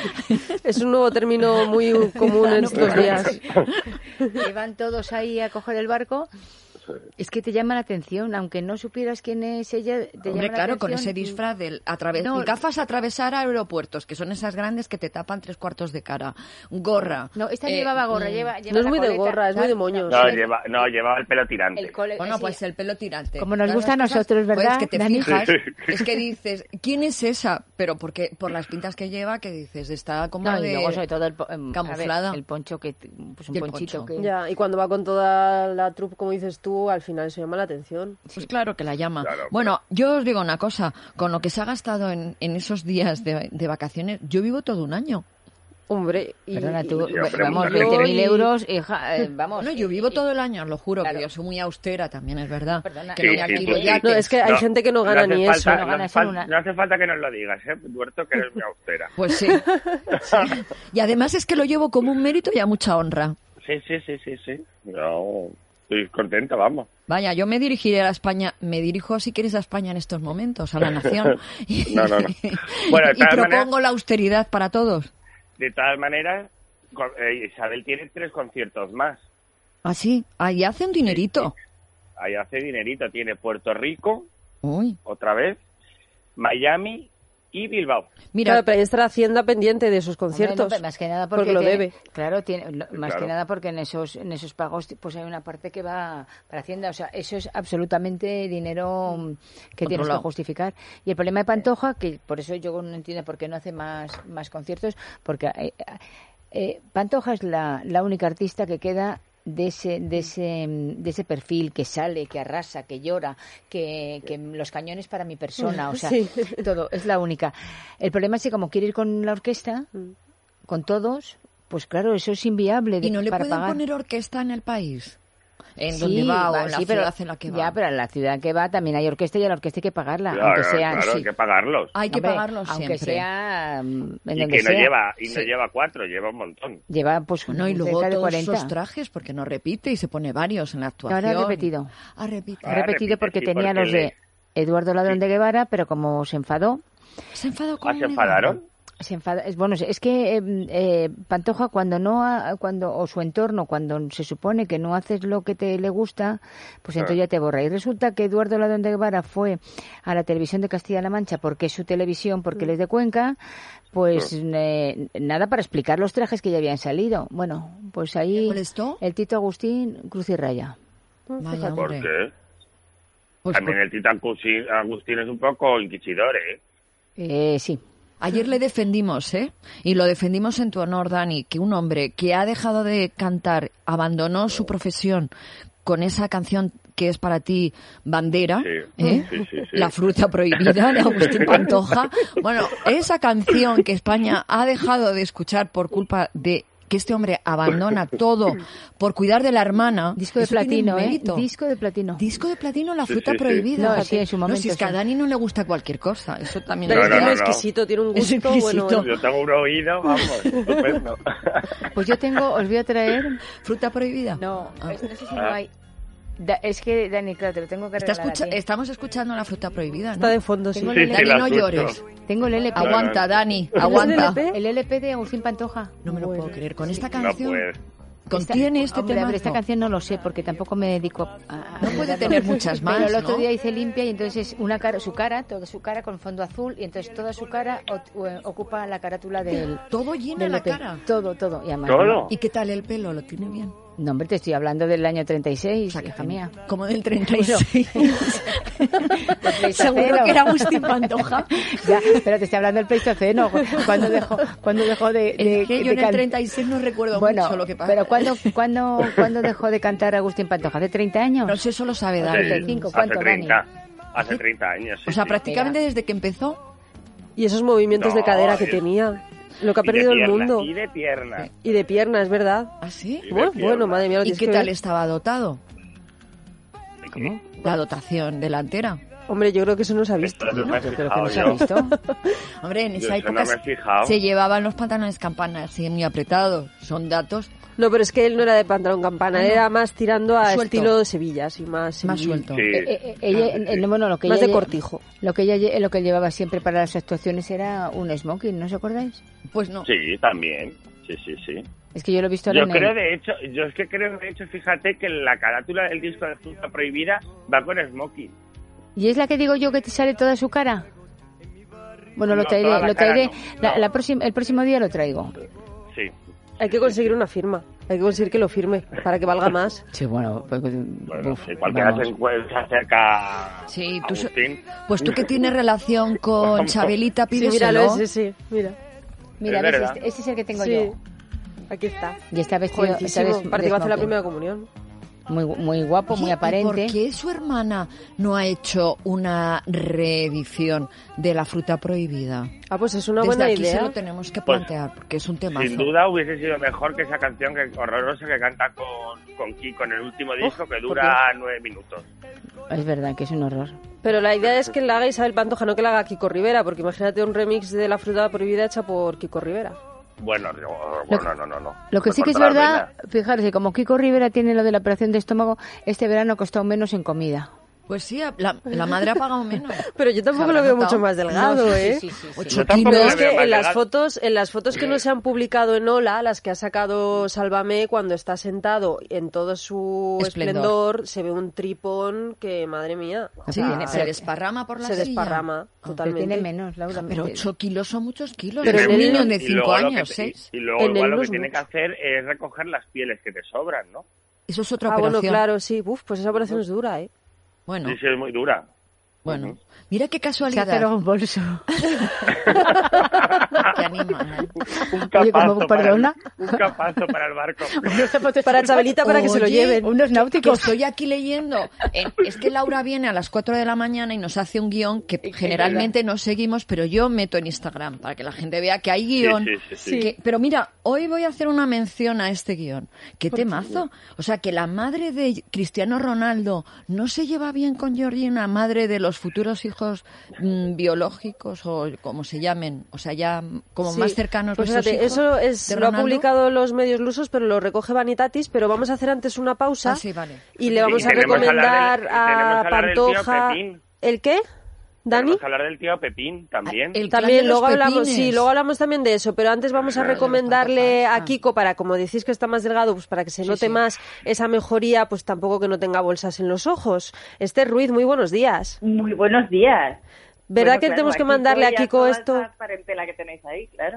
Speaker 3: Es un nuevo término muy común en estos días.
Speaker 4: que van todos ahí a coger el barco. Es que te llama la atención, aunque no supieras quién es ella, te llama
Speaker 6: Hombre,
Speaker 4: la
Speaker 6: claro, con
Speaker 4: atención.
Speaker 6: ese disfraz del atraves-
Speaker 4: No.
Speaker 6: gafas a atravesar aeropuertos, que son esas grandes que te tapan tres cuartos de cara, gorra.
Speaker 4: No, esta
Speaker 6: eh,
Speaker 4: llevaba gorra,
Speaker 6: mm,
Speaker 4: lleva, lleva
Speaker 3: No es
Speaker 4: la
Speaker 3: muy de
Speaker 4: coleta,
Speaker 3: gorra, es muy de moños.
Speaker 5: No, lleva, no, llevaba el pelo tirante.
Speaker 4: el cole-
Speaker 6: Bueno,
Speaker 4: sí.
Speaker 6: pues el pelo tirante.
Speaker 4: Como nos
Speaker 6: Todas
Speaker 4: gusta a
Speaker 6: las cosas,
Speaker 4: nosotros, ¿verdad,
Speaker 6: Pues que te
Speaker 4: Dani?
Speaker 6: fijas, es que dices, ¿quién es esa? Pero porque por las pintas que lleva, que dices, está como
Speaker 4: No,
Speaker 6: de...
Speaker 4: y luego sobre todo el, po- em, a ver,
Speaker 6: camuflada.
Speaker 4: el poncho que pues un
Speaker 6: Y el
Speaker 4: ponchito
Speaker 6: poncho.
Speaker 4: que
Speaker 3: Ya, y cuando va con toda la troupe, como dices tú, al final eso llama la atención.
Speaker 6: Pues claro que la llama.
Speaker 5: Claro,
Speaker 6: bueno, yo os digo una cosa, con lo que se ha gastado en, en esos días de, de vacaciones, yo vivo todo un año.
Speaker 3: Hombre, y,
Speaker 4: Perdona, tú,
Speaker 5: Sí, hombre,
Speaker 4: vamos,
Speaker 5: mucha
Speaker 4: veinte
Speaker 3: gente.
Speaker 4: mil euros, hija, eh, vamos.
Speaker 6: No, yo vivo todo el año, os lo juro,
Speaker 4: Claro.
Speaker 6: que yo soy muy austera también, es verdad.
Speaker 4: Perdona.
Speaker 6: Que
Speaker 5: Sí,
Speaker 6: no me
Speaker 5: sí,
Speaker 6: alquilo
Speaker 5: pues sí.
Speaker 6: yates.
Speaker 3: No, es que hay gente que no gana
Speaker 5: hace
Speaker 3: ni
Speaker 5: falta,
Speaker 3: eso.
Speaker 4: no
Speaker 5: No,
Speaker 4: gana
Speaker 5: hace
Speaker 4: solo
Speaker 5: fal-
Speaker 4: una.
Speaker 5: no hace falta que nos lo digas, ¿eh, Duerto? Que eres muy austera.
Speaker 6: Pues sí. Sí. Y además es que lo llevo como un mérito y a mucha honra.
Speaker 5: Sí, sí, sí, sí, sí. Yo estoy contenta, vamos.
Speaker 6: Vaya, yo me dirigiré a España, me dirijo si quieres a España en estos momentos, a la nación. Y,
Speaker 5: No, no, no. Bueno, de
Speaker 6: y
Speaker 5: todas
Speaker 6: propongo
Speaker 5: maneras-
Speaker 6: la austeridad para todos.
Speaker 5: De todas maneras, con- eh, Isabel tiene tres conciertos más.
Speaker 6: Ah, sí, ahí hace un dinerito.
Speaker 5: Ahí hace dinerito. Tiene Puerto Rico,
Speaker 6: Uy,
Speaker 5: otra vez, Miami y Bilbao.
Speaker 6: mira,
Speaker 3: Claro, pero ahí está la Hacienda pendiente de sus
Speaker 4: Hombre,
Speaker 3: conciertos.
Speaker 4: no, pero más que nada porque,
Speaker 3: porque lo
Speaker 4: tiene-
Speaker 3: debe.
Speaker 4: Claro, tiene, lo- más
Speaker 5: claro.
Speaker 4: que nada porque en esos en esos pagos pues hay una parte que va para Hacienda, o sea, eso es absolutamente dinero mm, que tienes que
Speaker 6: Controlado.
Speaker 4: justificar. Y el problema de Pantoja, que por eso yo no entiendo por qué no hace más más conciertos, porque eh, eh, Pantoja es la, la única artista que queda de ese de ese de ese perfil que sale, que arrasa, que llora, que, que los cañones para mi persona, o sea,
Speaker 3: Sí.
Speaker 4: todo, es la única. El problema es que como quiere ir con la orquesta, con todos, pues claro, eso es inviable de-
Speaker 6: ¿y no le
Speaker 4: para
Speaker 6: pueden
Speaker 4: pagar.
Speaker 6: poner orquesta en el país? En
Speaker 4: Sí,
Speaker 6: donde va o
Speaker 4: va,
Speaker 6: en la
Speaker 4: sí, pero-
Speaker 6: ciudad en la que va.
Speaker 4: Ya, pero en la ciudad que va también hay orquesta y a la orquesta hay que pagarla,
Speaker 5: Claro,
Speaker 4: aunque sea
Speaker 5: claro,
Speaker 4: sí.
Speaker 5: hay que pagarlos.
Speaker 6: Hay que
Speaker 4: Hombre,
Speaker 6: pagarlos
Speaker 4: aunque
Speaker 6: siempre.
Speaker 4: sea mm, en
Speaker 5: Y
Speaker 4: donde
Speaker 5: que no
Speaker 4: sea.
Speaker 5: lleva, y no
Speaker 6: Sí.
Speaker 5: lleva cuatro, lleva un montón.
Speaker 4: Lleva pues
Speaker 6: No, y luego
Speaker 4: cerca de
Speaker 6: todos
Speaker 4: cuarenta.
Speaker 6: esos trajes, porque no repite y se pone varios en la actuación.
Speaker 4: Ahora ha repetido.
Speaker 6: Ha repetido.
Speaker 4: Ha
Speaker 5: Ah,
Speaker 4: repetido
Speaker 5: repite,
Speaker 4: porque
Speaker 5: sí,
Speaker 4: tenía
Speaker 5: porque
Speaker 4: los de
Speaker 5: le-
Speaker 4: Eduardo Ladrón de Guevara, pero como se enfadó,
Speaker 6: ¿Se enfadó con
Speaker 5: ¿Ah, se
Speaker 6: él?
Speaker 5: enfadaron?
Speaker 4: se enfada, es bueno, es que eh, eh, Pantoja cuando no ha- cuando o su entorno cuando se supone que no haces lo que te le gusta, pues entonces ya te borra. Y resulta que Eduardo Ladrón de Guevara fue a la televisión de Castilla-La Mancha porque es su televisión, porque él es de Cuenca, pues eh, nada para explicar los trajes que ya habían salido. Bueno, pues ahí
Speaker 6: ¿Le molestó?
Speaker 4: el Tito Agustín cruz y raya.
Speaker 6: Vaya,
Speaker 5: ¿Por
Speaker 6: hombre.
Speaker 5: qué?
Speaker 6: Pues
Speaker 5: También el Tito Agustín, Agustín es un poco inquisidor, ¿eh?
Speaker 4: Eh, sí.
Speaker 6: Ayer le defendimos, ¿eh? Y lo defendimos en tu honor, Dani, que un hombre que ha dejado de cantar, abandonó su profesión con esa canción que es para ti bandera,
Speaker 5: Sí,
Speaker 6: ¿eh?
Speaker 5: sí, sí, sí.
Speaker 6: La fruta prohibida de Agustín Pantoja. Bueno, esa canción que España ha dejado de escuchar por culpa de que este hombre abandona todo por cuidar de la hermana.
Speaker 4: Disco de
Speaker 6: eso tiene
Speaker 4: platino,
Speaker 6: un
Speaker 4: ¿eh?
Speaker 6: mérito.
Speaker 4: Disco de platino.
Speaker 6: Disco de platino, la
Speaker 5: Sí,
Speaker 6: fruta
Speaker 5: sí, sí.
Speaker 6: prohibida.
Speaker 4: No, sí, en su momento,
Speaker 6: No, si es que a
Speaker 4: sí.
Speaker 6: Dani no le gusta cualquier cosa, eso también
Speaker 3: Pero
Speaker 6: lo
Speaker 3: es
Speaker 5: No,
Speaker 3: que
Speaker 5: no,
Speaker 3: es
Speaker 5: no.
Speaker 3: exquisito, tiene un
Speaker 6: Es
Speaker 3: gusto
Speaker 6: exquisito.
Speaker 3: bueno.
Speaker 5: Yo tengo un oído, vamos, estupendo.
Speaker 4: Pues yo tengo, os voy a traer.
Speaker 6: ¿Fruta prohibida?
Speaker 4: No,
Speaker 6: Ah.
Speaker 4: es- no sé si no hay. Da- es que, Dani, claro, te lo tengo que
Speaker 6: Está
Speaker 4: regalar
Speaker 6: escucha-
Speaker 4: a ti.
Speaker 6: Estamos escuchando la fruta prohibida, ¿no?
Speaker 3: Está de fondo, sí.
Speaker 4: Tengo
Speaker 5: Sí,
Speaker 4: el
Speaker 5: sí,
Speaker 6: Dani,
Speaker 5: la
Speaker 6: no
Speaker 5: escucho.
Speaker 6: llores.
Speaker 4: Tengo el L P.
Speaker 6: Aguanta, Dani,
Speaker 3: ¿Tienes el
Speaker 6: aguanta.
Speaker 3: L P?
Speaker 4: El L P de Agustín Pantoja.
Speaker 6: No me lo puedo creer. Con esta
Speaker 5: No
Speaker 6: canción
Speaker 5: pues.
Speaker 6: contiene
Speaker 4: Esta-
Speaker 6: este
Speaker 4: hombre,
Speaker 6: tema.
Speaker 4: pero esta canción no lo sé porque tampoco me dedico a... a-
Speaker 6: No
Speaker 4: a
Speaker 6: puede
Speaker 4: mirarlo.
Speaker 6: tener muchas más,
Speaker 4: Pero el otro
Speaker 6: ¿no?
Speaker 4: día hice limpia y entonces una cara, su cara, toda su cara con fondo azul y entonces toda su cara o- o- ocupa la carátula del...
Speaker 6: Todo llena
Speaker 4: del
Speaker 6: la
Speaker 4: L P.
Speaker 6: cara.
Speaker 4: Todo, todo. Y además,
Speaker 5: ¿Todo?
Speaker 6: ¿Y qué tal el pelo? ¿Lo tiene bien?
Speaker 4: No, hombre, te estoy hablando del año treinta y seis,
Speaker 6: O sea, que
Speaker 4: hija mía.
Speaker 6: como del treinta y seis.
Speaker 4: Pleistoceno.
Speaker 6: Seguro que era Agustín Pantoja.
Speaker 4: Ya, pero te estoy hablando del Pleistoceno. Cuando dejó, cuando dejó de, de,
Speaker 6: Es que yo
Speaker 4: de
Speaker 6: en el
Speaker 4: can-
Speaker 6: treinta y seis no recuerdo
Speaker 4: Bueno,
Speaker 6: mucho lo que pasa.
Speaker 4: pero ¿cuándo, cuándo, ¿cuándo dejó de cantar Agustín Pantoja? ¿Hace treinta años?
Speaker 6: No sé, eso lo sabe
Speaker 5: Sí,
Speaker 6: Dani.
Speaker 4: treinta y cinco,
Speaker 5: hace
Speaker 4: ¿cuánto,
Speaker 5: treinta, hace treinta años. Sí,
Speaker 6: O sea,
Speaker 5: sí.
Speaker 6: prácticamente desde que empezó.
Speaker 3: Y esos movimientos de
Speaker 5: No,
Speaker 3: cadera que
Speaker 5: es-
Speaker 3: tenía. Lo que ha
Speaker 5: Y de
Speaker 3: perdido el
Speaker 5: pierna,
Speaker 3: mundo.
Speaker 5: Y de pierna.
Speaker 3: Y de pierna, es verdad.
Speaker 6: ¿Ah, sí?
Speaker 5: Y de
Speaker 3: Bueno,
Speaker 5: pierna.
Speaker 3: bueno, madre mía, lo
Speaker 6: ¿Y
Speaker 3: tienes
Speaker 6: qué
Speaker 3: que
Speaker 6: tal
Speaker 3: ver.
Speaker 6: estaba dotado?
Speaker 4: ¿Cómo?
Speaker 6: La dotación delantera.
Speaker 3: Hombre, yo creo que eso no se ha visto.
Speaker 5: Esto no me he
Speaker 4: Yo creo que
Speaker 5: fijado
Speaker 4: no se ha
Speaker 5: yo.
Speaker 4: visto.
Speaker 6: Hombre, en
Speaker 5: Yo
Speaker 6: esa
Speaker 5: eso
Speaker 6: época
Speaker 5: no me he fijado.
Speaker 6: se llevaban los pantalones campanas así muy apretados. Son datos
Speaker 3: No, pero es que él no era de pantalón campana,
Speaker 6: Ah, no.
Speaker 3: era más tirando a
Speaker 6: Suelto.
Speaker 3: estilo de Sevilla, así más...
Speaker 6: más
Speaker 3: civil.
Speaker 6: sueltos.
Speaker 5: Sí.
Speaker 4: Eh, eh, ella, eh, bueno, lo que
Speaker 3: Más
Speaker 4: ella
Speaker 3: de
Speaker 4: lle-
Speaker 3: cortijo.
Speaker 4: Lo que ella lle- lo que llevaba siempre para las actuaciones era un smoking, ¿no os acordáis?
Speaker 6: Pues no.
Speaker 5: Sí, también. Sí, sí, sí.
Speaker 4: Es que yo lo he visto ahora
Speaker 5: Yo
Speaker 4: en
Speaker 5: creo,
Speaker 4: el...
Speaker 5: de hecho, yo es que creo, de hecho, fíjate que la carátula del disco de Fruta Prohibida va con smoking.
Speaker 4: ¿Y es la que digo yo que te sale toda su cara? Bueno, lo
Speaker 5: No,
Speaker 4: traeré,
Speaker 5: toda la
Speaker 4: lo
Speaker 5: cara
Speaker 4: traeré,
Speaker 5: no,
Speaker 4: la,
Speaker 5: no.
Speaker 4: la próxima, el próximo día lo traigo.
Speaker 5: Sí.
Speaker 3: Hay que conseguir una firma, hay que conseguir que lo firme para que valga más.
Speaker 4: Sí, bueno, pues,
Speaker 5: Bueno,
Speaker 4: uf,
Speaker 5: si cualquiera
Speaker 4: vamos.
Speaker 5: se, encue- se acerca
Speaker 6: Sí,
Speaker 5: a
Speaker 6: tú so-
Speaker 5: Agustín.
Speaker 6: Pues tú que tienes relación con
Speaker 5: Vamos.
Speaker 6: Chabelita,
Speaker 3: Sí,
Speaker 6: pídeselo.
Speaker 3: míralo, ese sí, mira.
Speaker 4: Mira,
Speaker 5: Es
Speaker 4: ves,
Speaker 5: verdad.
Speaker 4: este, este es el que tengo
Speaker 3: Sí,
Speaker 4: yo.
Speaker 3: aquí está.
Speaker 4: Y está vestido, está
Speaker 3: Jovencísimo,
Speaker 4: des-
Speaker 3: parece que va a hacer la
Speaker 4: smoking.
Speaker 3: primera comunión.
Speaker 4: Muy, muy guapo, muy
Speaker 6: Oye, ¿y
Speaker 4: aparente.
Speaker 6: ¿Por qué su hermana no ha hecho una reedición de La Fruta Prohibida?
Speaker 3: Ah, pues es una
Speaker 6: Desde
Speaker 3: buena
Speaker 6: aquí se
Speaker 3: idea.
Speaker 6: lo tenemos que
Speaker 5: Pues,
Speaker 6: plantear, porque es un temazo.
Speaker 5: Sin duda hubiese sido mejor que esa canción que horrorosa que canta con, con Kiko en el último disco, que dura nueve minutos.
Speaker 4: Es verdad que es un horror.
Speaker 3: Pero la idea es que la haga Isabel Pantoja, no que la haga Kiko Rivera, porque imagínate un remix de La Fruta Prohibida hecha por Kiko Rivera.
Speaker 5: Bueno, yo- bueno, no, no, no.
Speaker 4: Lo que
Speaker 5: Me
Speaker 4: sí que es
Speaker 5: corta la
Speaker 4: verdad,
Speaker 5: vena.
Speaker 4: fijaros que como Kiko Rivera tiene lo de la operación de estómago, este verano costó menos en comida.
Speaker 6: Pues sí, la, la madre ha pagado menos.
Speaker 3: Pero yo tampoco
Speaker 6: ¿Se
Speaker 3: lo
Speaker 6: habrá
Speaker 3: veo
Speaker 6: notado?
Speaker 3: mucho más delgado,
Speaker 6: No,
Speaker 3: ¿eh?
Speaker 4: Sí, sí, sí, sí.
Speaker 6: Ocho
Speaker 5: Yo tampoco
Speaker 3: No,
Speaker 5: le
Speaker 3: es
Speaker 5: veo
Speaker 3: que
Speaker 5: más
Speaker 3: en las
Speaker 5: delgado.
Speaker 3: fotos, en las fotos que no se han publicado en Ola, las que ha sacado Sálvame, cuando está sentado en todo su
Speaker 6: Esplendor.
Speaker 3: esplendor, se ve un tripón que, madre mía, o
Speaker 6: Sí,
Speaker 3: sea,
Speaker 6: se desparrama por la
Speaker 3: se
Speaker 6: silla.
Speaker 3: desparrama
Speaker 6: Ah,
Speaker 4: Pero
Speaker 3: totalmente.
Speaker 4: tiene menos, Laura.
Speaker 6: Pero
Speaker 4: me-
Speaker 6: ocho kilos son muchos kilos.
Speaker 3: Pero
Speaker 6: es
Speaker 3: en
Speaker 6: un
Speaker 3: el-
Speaker 6: niño de
Speaker 5: Y
Speaker 6: cinco
Speaker 5: luego lo
Speaker 6: años,
Speaker 5: que-
Speaker 6: seis.
Speaker 5: Y, y luego
Speaker 3: En
Speaker 5: igual
Speaker 3: el
Speaker 5: lo que
Speaker 3: Luz
Speaker 5: tiene
Speaker 3: Much.
Speaker 5: que hacer es recoger las pieles que te sobran, ¿no?
Speaker 6: Eso es otra
Speaker 3: Ah,
Speaker 6: operación.
Speaker 3: bueno, claro, sí. Uf, pues esa operación es dura, ¿eh?
Speaker 6: Bueno,
Speaker 5: Sí, sí, es muy dura.
Speaker 6: bueno.
Speaker 5: Ujú.
Speaker 6: Mira qué
Speaker 4: Se
Speaker 6: casualidad.
Speaker 4: hace luego un bolso.
Speaker 6: Qué animal.
Speaker 5: Un
Speaker 4: Oye, ¿cómo,
Speaker 5: capazo para el-
Speaker 4: perdona?
Speaker 5: un capazo para el barco.
Speaker 3: Para Chabelita, para que se lo
Speaker 6: Oye,
Speaker 3: lleven.
Speaker 4: Unos
Speaker 6: Que
Speaker 4: náuticos.
Speaker 6: estoy aquí leyendo. Eh, es que Laura viene a las cuatro de la mañana y nos hace un guión que generalmente no seguimos, pero yo meto en Instagram para que la gente vea que hay guión.
Speaker 5: Sí, sí, sí, sí.
Speaker 6: Que- pero mira, hoy voy a hacer una mención a este guión. ¿Qué temazo? O sea, que la madre de Cristiano Ronaldo no se lleva bien con Georgina, madre de los futuros hijos mm, biológicos o como se llamen, o sea, ya como
Speaker 3: Sí,
Speaker 6: más cercanos
Speaker 3: pues
Speaker 6: nuestros
Speaker 3: fíjate,
Speaker 6: hijos
Speaker 3: eso es,
Speaker 6: de
Speaker 3: lo ha
Speaker 6: Ronaldo.
Speaker 3: publicado los medios lusos, pero lo recoge Vanitatis, pero vamos a hacer antes una pausa
Speaker 6: Ah, sí, vale.
Speaker 3: y le vamos
Speaker 5: Y
Speaker 3: a
Speaker 5: tenemos que hablar
Speaker 3: recomendar
Speaker 5: del- y tenemos que
Speaker 3: a
Speaker 5: hablar del tío
Speaker 3: Pantoja...
Speaker 5: Pepín.
Speaker 3: ¿El qué? ¿Dani?
Speaker 5: Tenemos que hablar del tío Pepín también.
Speaker 6: El clan
Speaker 3: También
Speaker 6: de los
Speaker 3: luego hablamos,
Speaker 6: pepines.
Speaker 3: sí, luego hablamos también de eso, pero antes vamos a
Speaker 5: Claro,
Speaker 3: recomendarle
Speaker 6: Pantoja.
Speaker 3: a Kiko para, como decís que está más delgado, pues para que se note
Speaker 6: sí.
Speaker 3: más esa mejoría, pues tampoco que no tenga bolsas en los ojos. Esther Ruiz, muy buenos días.
Speaker 7: Muy buenos días.
Speaker 3: ¿Verdad
Speaker 7: Bueno,
Speaker 3: que
Speaker 7: claro,
Speaker 3: tenemos que
Speaker 7: aquí
Speaker 3: mandarle a
Speaker 7: voy
Speaker 3: Kiko
Speaker 7: toda
Speaker 3: esto?
Speaker 7: esa parentela que tenéis ahí, claro.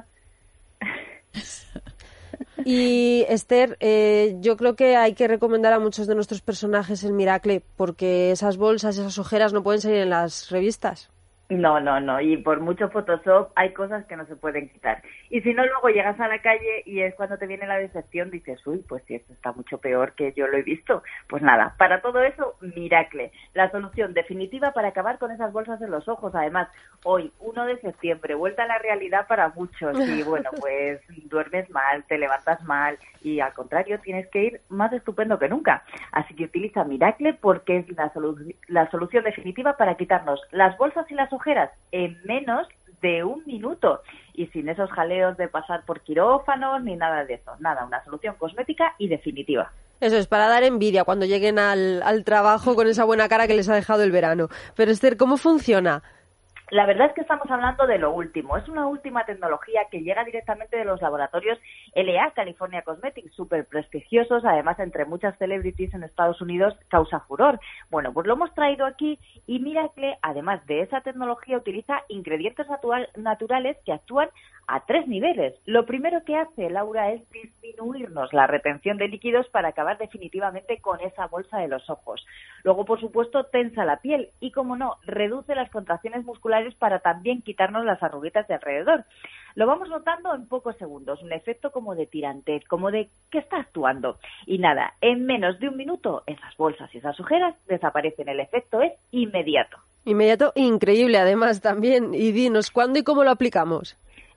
Speaker 3: Y Esther, eh, yo creo que hay que recomendar a muchos de nuestros personajes el Miracle, porque esas bolsas, esas ojeras no pueden salir en las revistas.
Speaker 7: No, no, no. Y por mucho Photoshop hay cosas que no se pueden quitar. Y si no, luego llegas a la calle y es cuando te viene la decepción, dices, uy, pues si esto está mucho peor que yo lo he visto. Pues nada, para todo eso, Miracle. La solución definitiva para acabar con esas bolsas en los ojos. Además, hoy, uno de septiembre, vuelta a la realidad para muchos. Y bueno, pues duermes mal, te levantas mal y al contrario, tienes que ir más estupendo que nunca. Así que utiliza Miracle porque es la, solu- la solución definitiva para quitarnos las bolsas y las ojeras en menos de un minuto y sin esos jaleos de pasar por quirófanos ni nada de eso. Nada, una solución cosmética y definitiva.
Speaker 3: Eso es, para dar envidia cuando lleguen al, al trabajo con esa buena cara que les ha dejado el verano. Pero Esther, ¿cómo funciona?
Speaker 7: La verdad es que estamos hablando de lo último. Es una última tecnología que llega directamente de los laboratorios L A California Cosmetics, súper prestigiosos, además entre muchas celebrities en Estados Unidos, causa furor. Bueno, pues lo hemos traído aquí y Miracle, además de esa tecnología, utiliza ingredientes natural, naturales que actúan a tres niveles. Lo primero que hace, Laura, es disminuirnos la retención de líquidos para acabar definitivamente con esa bolsa de los ojos. Luego, por supuesto, tensa la piel y, como no, reduce las contracciones musculares para también quitarnos las arruguitas de alrededor. Lo vamos notando en pocos segundos, un efecto como de tirantez, como de que está actuando. Y nada, en menos de un minuto, esas bolsas y esas ojeras desaparecen. El efecto es inmediato.
Speaker 3: Inmediato, increíble además también. Y dinos, ¿cuándo y cómo lo aplicamos?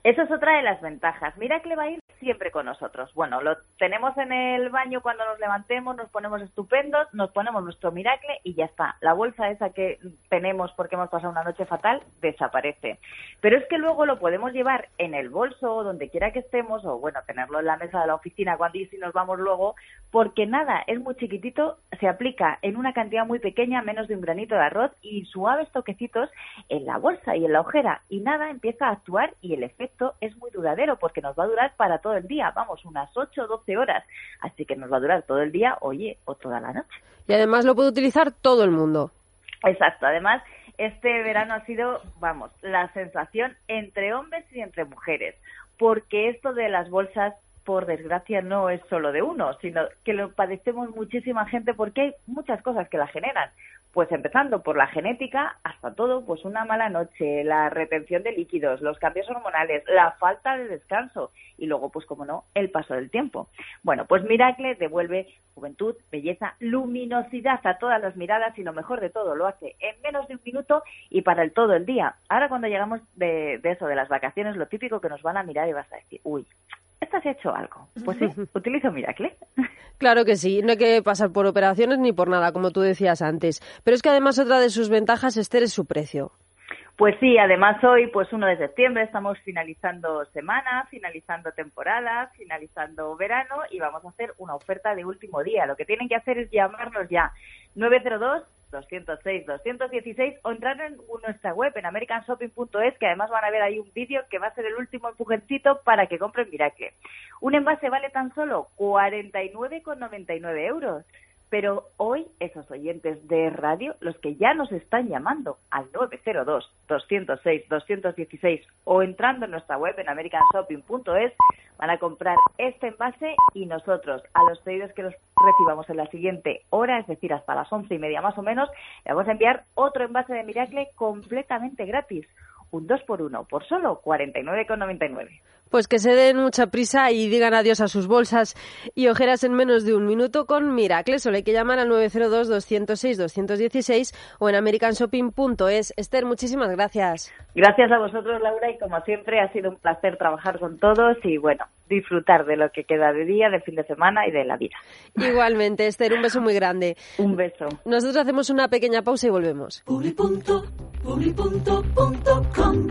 Speaker 7: Esa es otra de las ventajas. Miracle va a ir siempre con nosotros. Bueno, lo tenemos en el baño cuando nos levantemos, nos ponemos estupendos, nos ponemos nuestro Miracle y ya está. La bolsa esa que tenemos porque hemos pasado una noche fatal desaparece. Pero es que luego lo podemos llevar en el bolso o donde quiera que estemos, o bueno, tenerlo en la mesa de la oficina cuando y si nos vamos luego, porque nada, es muy chiquitito, se aplica en una cantidad muy pequeña, menos de un granito de arroz, y suaves toquecitos en la bolsa y en la ojera, y nada, empieza a actuar y el efecto es muy duradero porque nos va a durar para todo el día, vamos, unas ocho o doce horas, así que nos va a durar todo el día, oye, o toda la noche.
Speaker 3: Y además lo puede utilizar todo el mundo.
Speaker 7: Exacto, además este verano ha sido, vamos, la sensación entre hombres y entre mujeres, porque esto de las bolsas, por desgracia, no es solo de uno, sino que lo padecemos muchísima gente porque hay muchas cosas que la generan. Pues empezando por la genética hasta todo, pues una mala noche, la retención de líquidos, los cambios hormonales, la falta de descanso y luego, pues como no, el paso del tiempo. Bueno, pues Miracle devuelve juventud, belleza, luminosidad a todas las miradas y lo mejor de todo, lo hace en menos de un minuto y para el todo el día. Ahora cuando llegamos de, de eso, de las vacaciones, lo típico que nos van a mirar y vas a decir, uy, ¿esta se ha hecho algo? Pues sí, utilizo Miracle.
Speaker 3: Claro que sí, no hay que pasar por operaciones ni por nada, como tú decías antes. Pero es que además otra de sus ventajas, Esther, es su precio.
Speaker 7: Pues sí, además hoy, pues uno de septiembre, estamos finalizando semana, finalizando temporada, finalizando verano y vamos a hacer una oferta de último día. Lo que tienen que hacer es llamarnos ya nueve cero dos, dos cero seis, dos uno seis o entrar en nuestra web en american shopping punto es, que además van a ver ahí un vídeo que va a ser el último empujoncito para que compren Miracle. Un envase vale tan solo cuarenta y nueve con noventa y nueve euros. Pero hoy esos oyentes de radio, los que ya nos están llamando al nueve cero dos, dos cero seis, dos uno seis o entrando en nuestra web en american shopping punto es, van a comprar este envase y nosotros, a los pedidos que los recibamos en la siguiente hora, es decir, hasta las once y media más o menos, le vamos a enviar otro envase de Miracle completamente gratis. Un dos por uno por solo cuarenta y nueve con noventa y nueve.
Speaker 3: Pues que se den mucha prisa y digan adiós a sus bolsas y ojeras en menos de un minuto con Miracle. Solo hay que llamar al nueve cero dos, dos cero seis, dos uno seis o en american shopping punto es. Esther, muchísimas gracias.
Speaker 7: Gracias a vosotros, Laura, y como siempre ha sido un placer trabajar con todos y, bueno, disfrutar de lo que queda de día, de fin de semana y de la vida.
Speaker 3: Igualmente, Esther, un beso muy grande.
Speaker 7: Un beso.
Speaker 3: Nosotros hacemos una pequeña pausa y volvemos.
Speaker 8: Publi punto, publi punto com.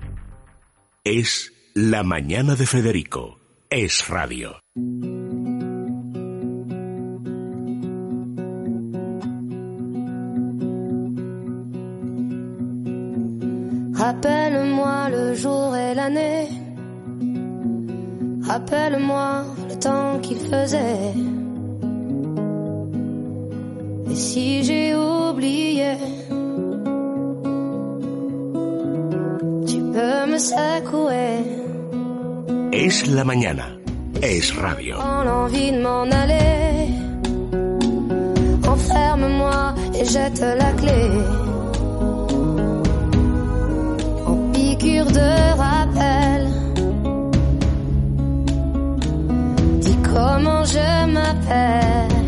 Speaker 2: Es La Mañana de Federico. Es radio.
Speaker 1: Rappelle-moi le jour et l'année. Rappelle-moi le temps qu'il faisait. Et si j'ai oublié, tu peux me secouer.
Speaker 2: Es la mañana. Es radio.
Speaker 1: J'ai l'envie de m'en aller. Enferme-moi et jette la clé. En piqûre de rappel. Dis comment je m'appelle.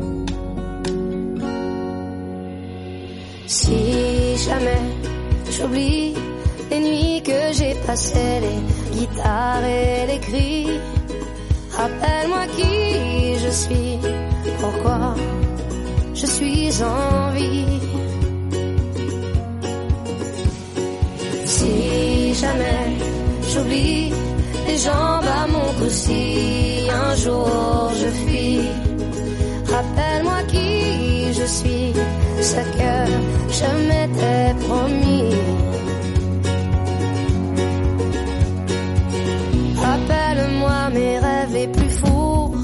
Speaker 1: Si jamais j'oublie les nuits que j'ai passées, les guitares et les cris, rappelle-moi qui je suis, pourquoi je suis en vie. Si jamais j'oublie les jambes à mon cou, si un jour je fuis, rappelle-moi qui je suis, ce que je m'étais promis. Rappelle-moi mes rêves les plus fous.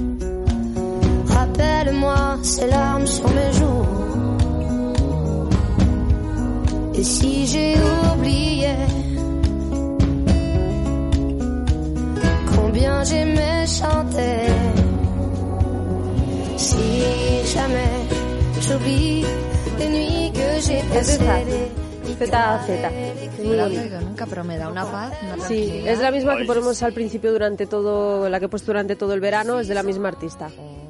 Speaker 1: Rappelle-moi ces larmes sur mes joues. Et si j'ai oublié combien j'aimais chanter, si jamais j'oublie les nuits que j'ai passées.
Speaker 3: Z A Z.
Speaker 6: No la oigo nunca, pero me da una paz, una
Speaker 3: Sí,
Speaker 6: tranquilidad.
Speaker 3: es la misma que ponemos al principio durante todo, la que he puesto durante todo el verano, es de la misma artista.
Speaker 6: Oh.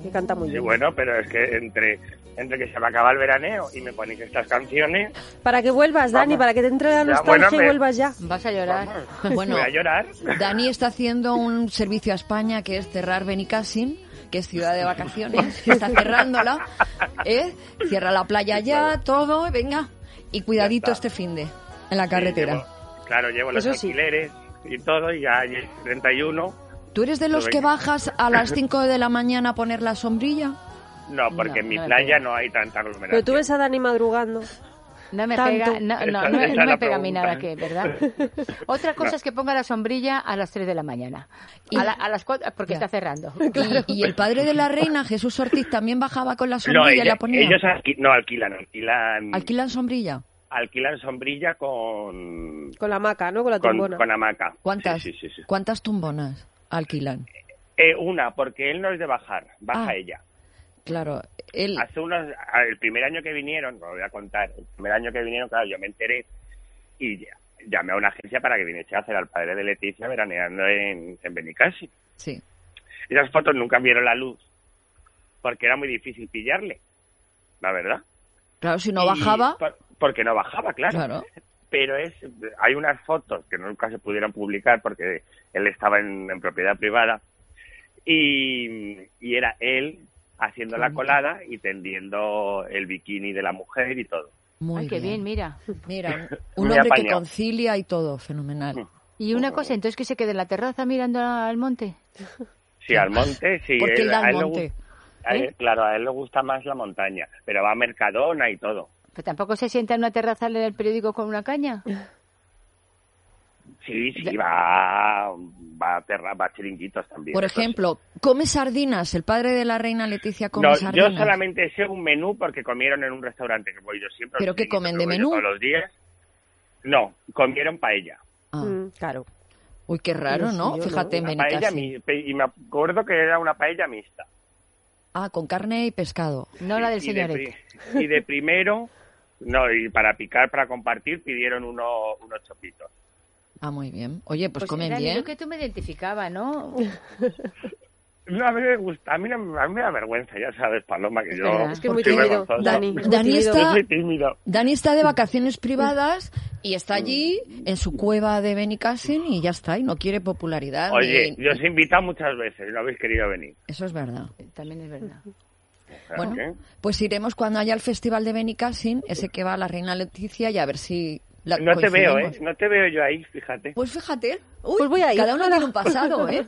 Speaker 3: que canta muy
Speaker 5: Sí,
Speaker 3: bien.
Speaker 5: bueno, pero es que entre entre que se me acaba el veraneo y me ponéis estas canciones...
Speaker 3: Para que vuelvas, Dani,
Speaker 5: Vamos.
Speaker 3: para que te entre la
Speaker 5: Ya,
Speaker 3: nostalgia
Speaker 5: bueno, me-
Speaker 3: y vuelvas ya.
Speaker 4: Vas a llorar.
Speaker 6: Bueno,
Speaker 5: Voy a llorar.
Speaker 6: Dani está haciendo un servicio a España que es cerrar Benicàssim, que es ciudad de vacaciones, está cerrándola, ¿eh? Cierra la playa ya, todo, venga, y cuidadito
Speaker 5: Ya está.
Speaker 6: este finde en la
Speaker 5: Sí,
Speaker 6: carretera.
Speaker 5: llevo- claro, llevo los
Speaker 3: Eso sí.
Speaker 5: alquileres y todo, y ya hay treinta y uno.
Speaker 6: ¿Tú eres de los que bajas a las cinco de la mañana a poner la sombrilla?
Speaker 5: No, porque
Speaker 4: No,
Speaker 5: en mi
Speaker 4: no me
Speaker 5: playa
Speaker 4: pega.
Speaker 5: no hay tanta aglomeración.
Speaker 3: Pero tú ves a Dani madrugando.
Speaker 4: No me
Speaker 3: Tanto.
Speaker 4: pega, no, no,
Speaker 5: Esa-
Speaker 4: no, me-
Speaker 5: esa
Speaker 4: no
Speaker 5: es
Speaker 4: me
Speaker 5: la
Speaker 4: pega a mí
Speaker 5: pregunta.
Speaker 4: nada que, ¿verdad? Otra cosa
Speaker 5: No.
Speaker 4: es que ponga la sombrilla a las tres de la mañana.
Speaker 6: Y-
Speaker 4: A, la- a las cuatro, porque
Speaker 6: Ya.
Speaker 4: está cerrando.
Speaker 6: Y, y el padre de la reina, Jesús Ortiz, también bajaba con la
Speaker 5: No,
Speaker 6: sombrilla y
Speaker 5: ella-
Speaker 6: la ponía.
Speaker 5: ellos alqui- no alquilan, alquilan,
Speaker 6: ¿Alquilan sombrilla?
Speaker 5: alquilan sombrilla con,
Speaker 3: Con la hamaca, ¿no? Con la
Speaker 5: con,
Speaker 3: tumbona.
Speaker 5: con hamaca.
Speaker 6: ¿Cuántas?
Speaker 5: Sí, sí, sí, sí.
Speaker 6: ¿Cuántas tumbonas alquilan?
Speaker 5: Eh, una, porque él no es de bajar, baja
Speaker 6: Ah.
Speaker 5: ella.
Speaker 6: Claro, él...
Speaker 5: Hace unos, a- el primer año que vinieron, lo voy a contar, el primer año que vinieron, claro, yo me enteré y ya- llamé a una agencia para que viniese a hacer al padre de Leticia veraneando en, en Benicàssim.
Speaker 6: Sí.
Speaker 5: Esas fotos nunca vieron la luz porque era muy difícil pillarle, la verdad.
Speaker 6: Claro, si no
Speaker 5: Y-
Speaker 6: bajaba...
Speaker 5: por- porque no bajaba, claro.
Speaker 6: Claro.
Speaker 5: Pero es hay unas fotos que nunca se pudieron publicar porque él estaba en, en propiedad privada y, y era él haciendo la colada y tendiendo el bikini de la mujer y todo.
Speaker 6: Muy
Speaker 4: Ay, qué bien, mira.
Speaker 6: Mira, un
Speaker 5: Muy
Speaker 6: hombre que
Speaker 5: apañado.
Speaker 6: concilia y todo, fenomenal.
Speaker 5: Mm.
Speaker 4: Y una cosa, entonces que se quede en la terraza mirando al monte.
Speaker 5: Sí, al monte, sí.
Speaker 6: ¿Por qué
Speaker 5: él-
Speaker 6: ir al
Speaker 5: a él le
Speaker 6: monte?
Speaker 5: gu- a él-
Speaker 4: ¿Eh?
Speaker 5: Claro, a él le gusta más la montaña, pero va a Mercadona y todo.
Speaker 4: Pero tampoco se sienta en una terraza a leer el periódico con una caña.
Speaker 5: Sí, sí, va, va a terra, va a chiringuitos también.
Speaker 6: Por
Speaker 5: eso sí.
Speaker 6: ejemplo, ¿come sardinas? ¿El padre de la reina Leticia come
Speaker 5: No,
Speaker 6: sardinas?
Speaker 5: yo solamente sé un menú porque comieron en un restaurante que voy yo siempre.
Speaker 6: ¿Pero
Speaker 5: los
Speaker 6: qué
Speaker 5: chiringuitos
Speaker 6: comen,
Speaker 5: que
Speaker 6: de
Speaker 5: voy yo
Speaker 6: menú?
Speaker 5: Todos los días. No, comieron paella.
Speaker 6: Ah.
Speaker 3: Mm, claro.
Speaker 6: Uy, qué raro,
Speaker 3: Sí,
Speaker 6: ¿no?
Speaker 3: yo
Speaker 6: Fíjate, en
Speaker 5: Una paella
Speaker 6: Benicàssim.
Speaker 5: mi- pe- y me acuerdo que era una paella mixta.
Speaker 6: Ah, con carne y pescado.
Speaker 4: No la del
Speaker 5: Y de,
Speaker 4: señorete.
Speaker 5: pri- y de primero, no, y para picar, para compartir, pidieron uno, unos chopitos.
Speaker 6: Ah, muy bien. Oye, pues,
Speaker 4: Pues
Speaker 6: comen
Speaker 4: Dani,
Speaker 6: bien.
Speaker 4: yo que tú me identificaba, ¿no?
Speaker 5: No, a mí me gusta, a mí, no- a mí me da vergüenza, ya sabes, Paloma, que
Speaker 4: Es
Speaker 5: yo
Speaker 4: verdad.
Speaker 3: Es que es muy
Speaker 5: soy
Speaker 3: tímido,
Speaker 5: vergonzoso.
Speaker 3: Dani. es muy
Speaker 6: Dani
Speaker 3: tímido.
Speaker 6: está-
Speaker 5: Yo soy tímido.
Speaker 6: Dani está de vacaciones privadas y está allí en su cueva de Benicàssim y ya está, y no quiere popularidad.
Speaker 5: Oye,
Speaker 6: ni-
Speaker 5: yo os he invitado muchas veces y no habéis querido venir.
Speaker 6: Eso es verdad.
Speaker 4: También es verdad.
Speaker 5: O sea,
Speaker 6: Bueno,
Speaker 5: que-
Speaker 6: pues iremos cuando haya el festival de Benicàssim, ese que va a la reina Leticia, y a ver si la
Speaker 5: No te veo, ¿eh?
Speaker 6: coincidimos.
Speaker 5: No te veo yo ahí, fíjate.
Speaker 6: Pues fíjate, uy,
Speaker 3: Pues voy a ir.
Speaker 6: cada uno tiene un pasado, ¿eh?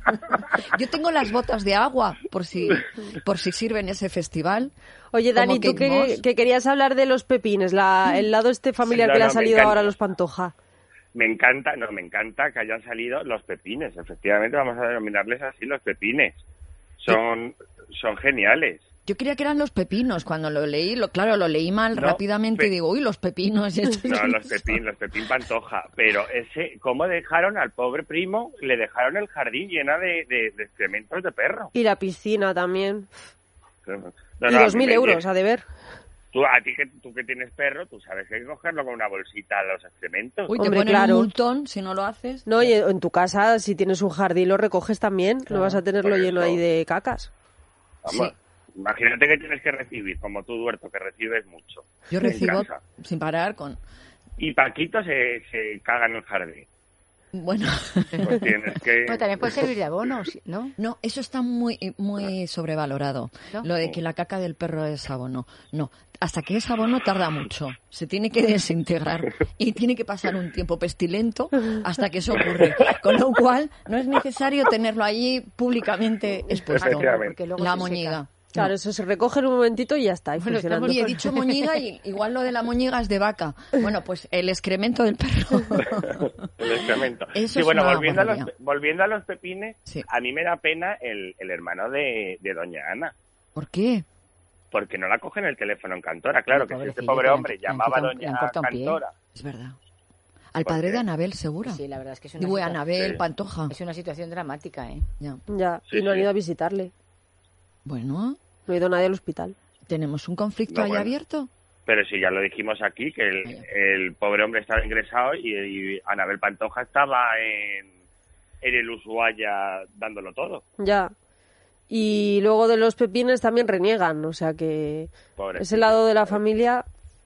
Speaker 6: Yo tengo las botas de agua por si por si sirve en ese festival.
Speaker 3: Oye,
Speaker 6: Como
Speaker 3: Dani, tú
Speaker 6: Kate
Speaker 3: que,
Speaker 6: Moss.
Speaker 3: que querías hablar de los pepines, la, el lado este familiar
Speaker 5: No,
Speaker 3: que le
Speaker 5: no,
Speaker 3: ha
Speaker 5: me
Speaker 3: salido
Speaker 5: encanta.
Speaker 3: ahora a los Pantoja.
Speaker 5: Me encanta, no, me encanta que hayan salido los pepines. Efectivamente, vamos a denominarles así los pepines. Son, son geniales.
Speaker 6: Yo creía que eran los pepinos cuando lo leí, lo, claro, lo leí mal
Speaker 5: No,
Speaker 6: rápidamente
Speaker 5: pe-
Speaker 6: y digo, uy, los pepinos. y esto-
Speaker 5: No, los pepín, los pepín Pantoja. Pero ese, ¿cómo dejaron al pobre primo? Le dejaron el jardín llena de, de, de excrementos de perro.
Speaker 3: Y la piscina también.
Speaker 5: No,
Speaker 3: y
Speaker 5: no, a
Speaker 3: dos
Speaker 5: mí
Speaker 3: mil
Speaker 5: me
Speaker 3: euros,
Speaker 5: llega-
Speaker 3: a deber.
Speaker 5: Tú, a ti que, tú que tienes perro, tú sabes que hay que cogerlo con una bolsita a los excrementos.
Speaker 6: Uy, te
Speaker 3: Hombre,
Speaker 6: ponen
Speaker 3: claro.
Speaker 6: un multón si no lo haces.
Speaker 3: No, y en tu casa, si tienes un jardín, lo recoges también. No vas a tenerlo
Speaker 5: por
Speaker 3: lleno
Speaker 5: eso.
Speaker 3: ahí de cacas.
Speaker 5: Vamos, imagínate que tienes que recibir, como tú, Duerto, que recibes mucho.
Speaker 6: Yo
Speaker 5: en
Speaker 6: recibo
Speaker 5: casa.
Speaker 6: sin parar con...
Speaker 5: Y Paquito se, se caga en el jardín.
Speaker 6: Bueno,
Speaker 5: Pues tienes que...
Speaker 4: Pero también puede servir de abono, ¿sí? ¿no?
Speaker 6: no, eso está muy muy sobrevalorado.
Speaker 4: ¿No?
Speaker 6: Lo de que la caca del perro es abono. No, hasta que es abono tarda mucho. Se tiene que desintegrar y tiene que pasar un tiempo pestilento hasta que eso ocurre. Con lo cual, no es necesario tenerlo allí públicamente expuesto.
Speaker 5: Efectivamente.
Speaker 4: Porque luego
Speaker 6: La
Speaker 4: se
Speaker 6: moñiga.
Speaker 4: seca.
Speaker 3: Claro, eso se recoge en un momentito y ya está. Y
Speaker 4: Bueno,
Speaker 3: funcionando.
Speaker 4: estamos
Speaker 6: Y he dicho moñiga y igual lo de la moñiga es de vaca. Bueno, pues el excremento del perro.
Speaker 5: El excremento.
Speaker 6: Eso
Speaker 5: Sí,
Speaker 6: es
Speaker 5: bueno,
Speaker 6: una
Speaker 5: volviendo a, los,
Speaker 6: barbaridad.
Speaker 5: volviendo a los pepines,
Speaker 6: Sí.
Speaker 5: a mí me da pena el, el hermano de, de doña Ana,
Speaker 6: ¿Por qué?
Speaker 5: porque no la cogen el teléfono en Cantora. Claro, que si este
Speaker 4: Pobrecillo,
Speaker 5: pobre
Speaker 4: que le han-
Speaker 5: hombre
Speaker 4: le han
Speaker 5: llamaba a
Speaker 4: quitado un- le
Speaker 5: doña
Speaker 4: han cortado un pie.
Speaker 5: Cantora,
Speaker 6: Es verdad. Al
Speaker 5: ¿Por
Speaker 6: padre
Speaker 5: qué?
Speaker 6: de Anabel, seguro.
Speaker 4: Sí, la verdad es que es una,
Speaker 6: Digo,
Speaker 4: situa-
Speaker 6: Anabel,
Speaker 5: Sí.
Speaker 6: Pantoja.
Speaker 4: es una situación dramática, ¿eh?
Speaker 6: Ya.
Speaker 3: Ya,
Speaker 5: Sí,
Speaker 3: y no han
Speaker 5: sí.
Speaker 3: ido a visitarle.
Speaker 6: Bueno,
Speaker 3: No ha ido nadie al hospital.
Speaker 6: tenemos un conflicto
Speaker 5: No,
Speaker 6: ahí
Speaker 5: bueno.
Speaker 6: abierto.
Speaker 5: pero si ya lo dijimos aquí, que el,
Speaker 6: Vaya.
Speaker 5: el pobre hombre estaba ingresado y, y Anabel Pantoja estaba en, en el Ushuaia dándolo todo.
Speaker 3: Ya. Y luego de los Pepines también reniegan, o sea que
Speaker 5: Pobre
Speaker 3: ese
Speaker 5: tío.
Speaker 3: lado de la familia,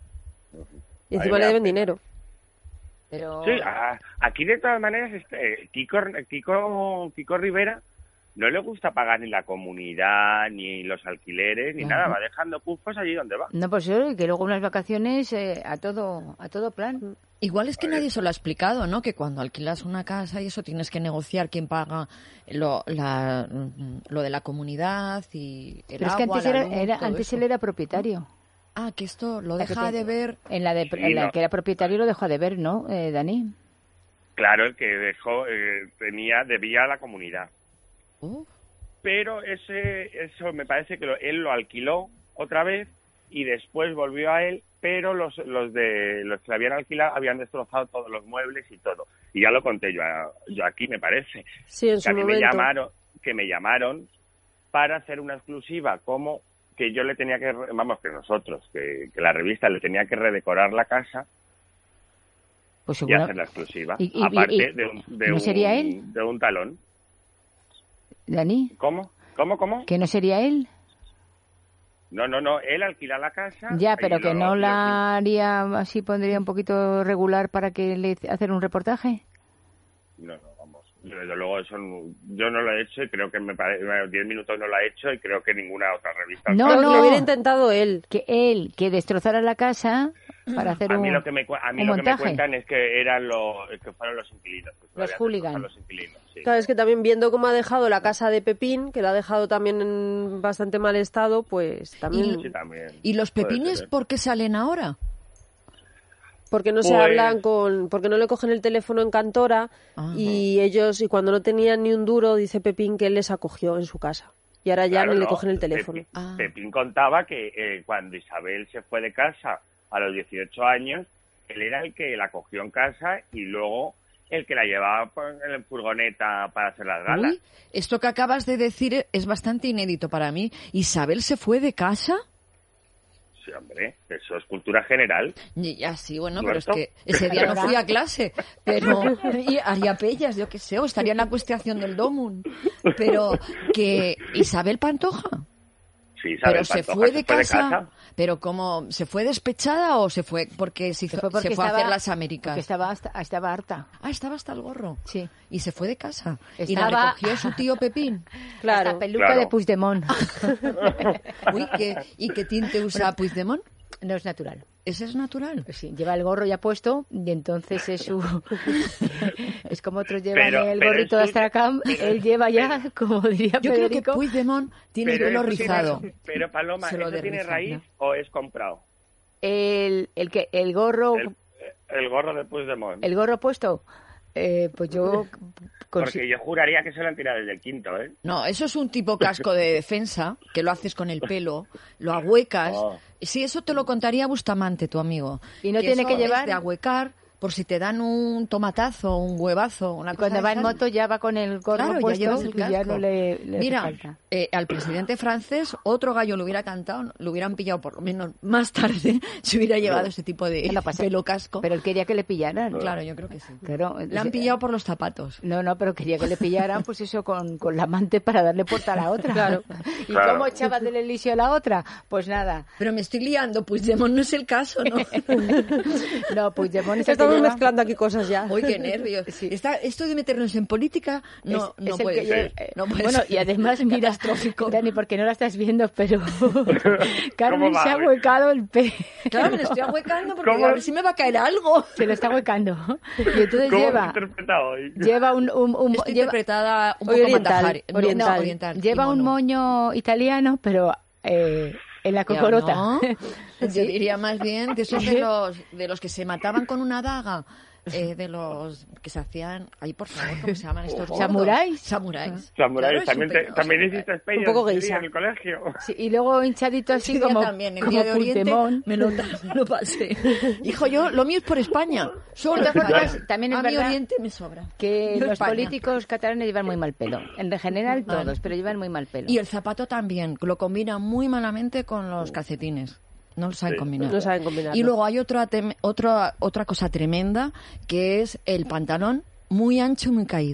Speaker 3: y encima
Speaker 5: Ahí
Speaker 3: le
Speaker 5: me
Speaker 3: deben
Speaker 5: da pena.
Speaker 3: dinero.
Speaker 4: Pero...
Speaker 5: Sí, a- aquí de todas maneras, este, Kiko, Kiko, Kiko Rivera no le gusta pagar ni la comunidad, ni los alquileres, ni
Speaker 4: Claro.
Speaker 5: nada. Va dejando pufos allí donde va.
Speaker 4: No, pues yo, que luego unas vacaciones eh, a todo a todo plan.
Speaker 6: Igual es que
Speaker 5: A ver.
Speaker 6: nadie se lo ha explicado, ¿no? Que cuando alquilas una casa y eso tienes que negociar quién paga lo, la, lo de la comunidad y el
Speaker 4: Pero es que
Speaker 6: agua,
Speaker 4: antes,
Speaker 6: la
Speaker 4: era,
Speaker 6: luz,
Speaker 4: era-
Speaker 6: todo
Speaker 4: antes
Speaker 6: eso.
Speaker 4: él era propietario.
Speaker 6: Ah, que esto lo
Speaker 4: O sea, que
Speaker 6: deja
Speaker 4: te-
Speaker 6: de ver.
Speaker 4: En la, de,
Speaker 5: Sí,
Speaker 4: en la
Speaker 5: no.
Speaker 4: que era propietario lo dejó de ver, ¿no, eh, Dani?
Speaker 5: Claro, el que dejó, eh, tenía, debía a la comunidad.
Speaker 6: Uh,
Speaker 5: Pero ese, eso me parece que lo- él lo alquiló otra vez y después volvió a él, pero los, los de los que le habían alquilado habían destrozado todos los muebles y todo. Y ya lo conté yo, a- yo aquí, me parece.
Speaker 3: Sí, en
Speaker 5: Que
Speaker 3: su
Speaker 5: a mí me
Speaker 3: momento.
Speaker 5: llamaron, que me llamaron para hacer una exclusiva, como que yo le tenía que, re- vamos, que nosotros, que, que la revista le tenía que redecorar la casa
Speaker 4: Pues
Speaker 5: y
Speaker 4: seguro.
Speaker 5: hacer la exclusiva,
Speaker 4: Y- y-
Speaker 5: aparte
Speaker 4: y-
Speaker 5: de, un, de,
Speaker 4: ¿no
Speaker 5: un,
Speaker 4: sería él?
Speaker 5: de un talón.
Speaker 4: Dani,
Speaker 5: ¿Cómo? ¿Cómo, cómo?
Speaker 4: ¿que no sería él?
Speaker 5: No, no, no, él alquila la casa.
Speaker 4: Ya,
Speaker 5: y
Speaker 4: pero que
Speaker 5: lo-
Speaker 4: no
Speaker 5: lo-
Speaker 4: la haría así, pondría un poquito regular para que le hacer un reportaje.
Speaker 5: No, no, vamos. Yo, desde luego, eso no- yo no lo he hecho y creo que me parece, diez minutos no lo ha hecho y creo que ninguna otra revista.
Speaker 4: No,
Speaker 3: Creo que
Speaker 4: no.
Speaker 3: lo hubiera intentado él.
Speaker 4: Que él, que destrozara la casa para hacer
Speaker 5: A
Speaker 4: un,
Speaker 5: mí lo que me, cu- a mí
Speaker 4: un
Speaker 5: lo que me
Speaker 4: montaje.
Speaker 5: cuentan es que eran los, que fueron los inquilinos. que
Speaker 4: Los
Speaker 5: habían
Speaker 4: hooligans.
Speaker 5: destrozado Los inquilinos, sí.
Speaker 3: Claro, es que también viendo cómo ha dejado la casa de Pepín, que la ha dejado también en bastante mal estado, pues también...
Speaker 5: Sí, también.
Speaker 6: ¿Y los
Speaker 5: Puede
Speaker 6: pepines
Speaker 5: ser.
Speaker 6: por qué salen ahora?
Speaker 3: Porque no se
Speaker 5: Pues-
Speaker 3: hablan con... Porque no le cogen el teléfono en Cantora
Speaker 6: Ajá.
Speaker 3: y ellos, y cuando no tenían ni un duro, dice Pepín que él les acogió en su casa. Y ahora ya
Speaker 5: Claro,
Speaker 3: ni le
Speaker 5: no,
Speaker 3: cogen el teléfono.
Speaker 5: Pepín,
Speaker 6: Ah.
Speaker 5: Pepín contaba que eh, cuando Isabel se fue de casa a los dieciocho años, él era el que la cogió en casa y luego el que la llevaba pues, en la furgoneta para hacer las galas.
Speaker 6: Uy, esto que acabas de decir es bastante inédito para mí. ¿Isabel se fue de casa?
Speaker 5: Sí, hombre, eso es cultura general.
Speaker 6: Y ya sí, bueno, pero es
Speaker 5: ¿Muerto?
Speaker 6: que ese día no fui a clase, pero y haría pellas, yo qué sé, o estaría en la cuestión del Domun. Pero que Isabel Pantoja,
Speaker 5: Sí, Isabel
Speaker 6: pero se
Speaker 5: Pantoja
Speaker 6: fue de casa, pero como se fue despechada o se fue porque se, hizo-
Speaker 4: Se fue porque
Speaker 6: se fue a
Speaker 4: estaba-
Speaker 6: hacer las
Speaker 4: Porque
Speaker 6: Américas.
Speaker 4: estaba, hasta- estaba harta.
Speaker 6: Ah, estaba hasta el gorro.
Speaker 4: Sí.
Speaker 6: Y se fue de casa. Y
Speaker 4: Estaba-
Speaker 6: la recogió su tío Pepín.
Speaker 3: Claro.
Speaker 4: Hasta peluca
Speaker 5: Claro.
Speaker 4: de Puigdemont.
Speaker 6: Uy, ¿qué, ¿y qué tinte usa Puigdemont?
Speaker 4: No es natural.
Speaker 6: ¿Ese es natural?
Speaker 4: Pues sí, lleva el gorro ya puesto y entonces es su... es como otros llevan
Speaker 5: Pero-
Speaker 4: el
Speaker 5: pero
Speaker 4: gorrito
Speaker 5: es
Speaker 4: de Astracam,
Speaker 5: pero-
Speaker 4: él lleva ya, como diría
Speaker 6: Yo creo que
Speaker 4: Federico...
Speaker 6: Puigdemont tiene el
Speaker 5: Pero
Speaker 6: pelo
Speaker 5: eso tiene-
Speaker 6: rizado.
Speaker 5: pero Paloma,
Speaker 6: Se lo
Speaker 5: ¿eso tiene
Speaker 6: derriza,
Speaker 5: raíz
Speaker 6: ¿no?
Speaker 5: o es comprado?
Speaker 4: El, el, que, el gorro
Speaker 5: El, el gorro de Puigdemont.
Speaker 4: el gorro puesto, eh, pues yo... consi-
Speaker 5: Porque yo juraría que se lo han tirado desde el quinto, ¿eh?
Speaker 6: No, eso es un tipo casco de defensa, que lo haces con el pelo, lo ahuecas.
Speaker 5: Oh.
Speaker 6: Sí, eso te lo contaría Bustamante, tu amigo.
Speaker 4: Y no tiene
Speaker 6: eso
Speaker 4: que
Speaker 6: es
Speaker 4: llevar-
Speaker 6: de ahuecar, por si te dan un tomatazo, un huevazo, una
Speaker 4: Y
Speaker 6: cosa
Speaker 4: cuando
Speaker 6: de
Speaker 4: va en
Speaker 6: esas.
Speaker 4: moto ya va con el gorro
Speaker 6: Claro, ya
Speaker 4: puesto
Speaker 6: llevas el
Speaker 4: y ya
Speaker 6: casco.
Speaker 4: no le, le hace
Speaker 6: Mira,
Speaker 4: falta.
Speaker 6: eh, al presidente francés otro gallo lo hubiera cantado, lo hubieran pillado por lo menos más tarde si hubiera llevado ese tipo de
Speaker 4: Lo pasa-
Speaker 6: pelo casco.
Speaker 4: Pero él quería que le pillaran.
Speaker 6: Claro, yo creo que sí.
Speaker 4: Claro,
Speaker 6: Le han pillado por los zapatos.
Speaker 4: No, no, pero quería que le pillaran, pues eso, con, con la amante para darle puerta a la otra.
Speaker 3: Claro.
Speaker 4: ¿Y
Speaker 5: Claro.
Speaker 4: cómo echaba del elisio a la otra? Pues nada.
Speaker 6: Pero me estoy liando, Puigdemont no es el caso, ¿no?
Speaker 4: No, pues Puigdemont es el que
Speaker 3: Estamos
Speaker 4: lleva-
Speaker 3: mezclando aquí cosas ya.
Speaker 6: Uy, qué nervios. Está, esto de meternos en política no,
Speaker 4: es-
Speaker 6: no
Speaker 4: es el
Speaker 6: puede
Speaker 4: que
Speaker 6: ser.
Speaker 4: lleva-
Speaker 6: No puede
Speaker 4: bueno,
Speaker 6: ser.
Speaker 4: y además, mira,
Speaker 6: Catastrófico.
Speaker 4: Dani, porque no la estás viendo, pero Carmen
Speaker 5: va?
Speaker 4: se ha huecado el pelo.
Speaker 6: Claro, me lo estoy ahuecando porque
Speaker 5: ¿Cómo?
Speaker 6: a ver si me va a caer algo.
Speaker 4: Se lo está huecando. Y entonces
Speaker 5: ¿Cómo
Speaker 4: lleva,
Speaker 5: se interpreta hoy?
Speaker 4: lleva un, un, un-
Speaker 6: Estoy
Speaker 4: lleva,
Speaker 6: interpretada un
Speaker 3: Hoy
Speaker 6: poco
Speaker 3: oriental,
Speaker 6: matajari- no,
Speaker 3: oriental.
Speaker 6: no, oriental.
Speaker 4: lleva un
Speaker 6: kimono.
Speaker 4: moño italiano, pero eh, en la
Speaker 6: Pero
Speaker 4: cocorota.
Speaker 6: no, yo diría más bien de esos de los, de los que se mataban con una daga. Eh, de los que se hacían... Ay, por favor, ¿cómo se llaman estos gordos?
Speaker 4: ¿Samuráis?
Speaker 6: Samuráis.
Speaker 5: Samuráis,
Speaker 6: Claro, es
Speaker 5: también,
Speaker 6: súper-
Speaker 5: te-
Speaker 6: o
Speaker 5: también
Speaker 6: sea,
Speaker 5: hiciste spells
Speaker 3: un poco
Speaker 5: ese
Speaker 3: geisha.
Speaker 5: día en el colegio.
Speaker 4: Sí, y luego hinchadito así
Speaker 6: Ese día
Speaker 4: como,
Speaker 6: también, el
Speaker 4: como
Speaker 6: día de Oriente,
Speaker 4: Puigdemont.
Speaker 6: me lo, me lo pasé. Hijo, yo, lo mío es por España. Solo
Speaker 4: De todas
Speaker 6: España.
Speaker 4: formas, también es
Speaker 6: A mí
Speaker 4: verdad
Speaker 6: Oriente me sobra.
Speaker 4: Que
Speaker 6: Yo
Speaker 4: los
Speaker 6: España.
Speaker 4: políticos catalanes llevan muy mal pelo. En general
Speaker 6: Vale.
Speaker 4: todos, pero llevan muy mal pelo.
Speaker 6: Y el zapato también, lo combina muy malamente con los calcetines. No lo saben
Speaker 5: Sí.
Speaker 6: combinar.
Speaker 3: No saben combinarlo.
Speaker 6: Y luego hay otra, tem- otra, otra cosa tremenda, que es el pantalón muy ancho y muy caído.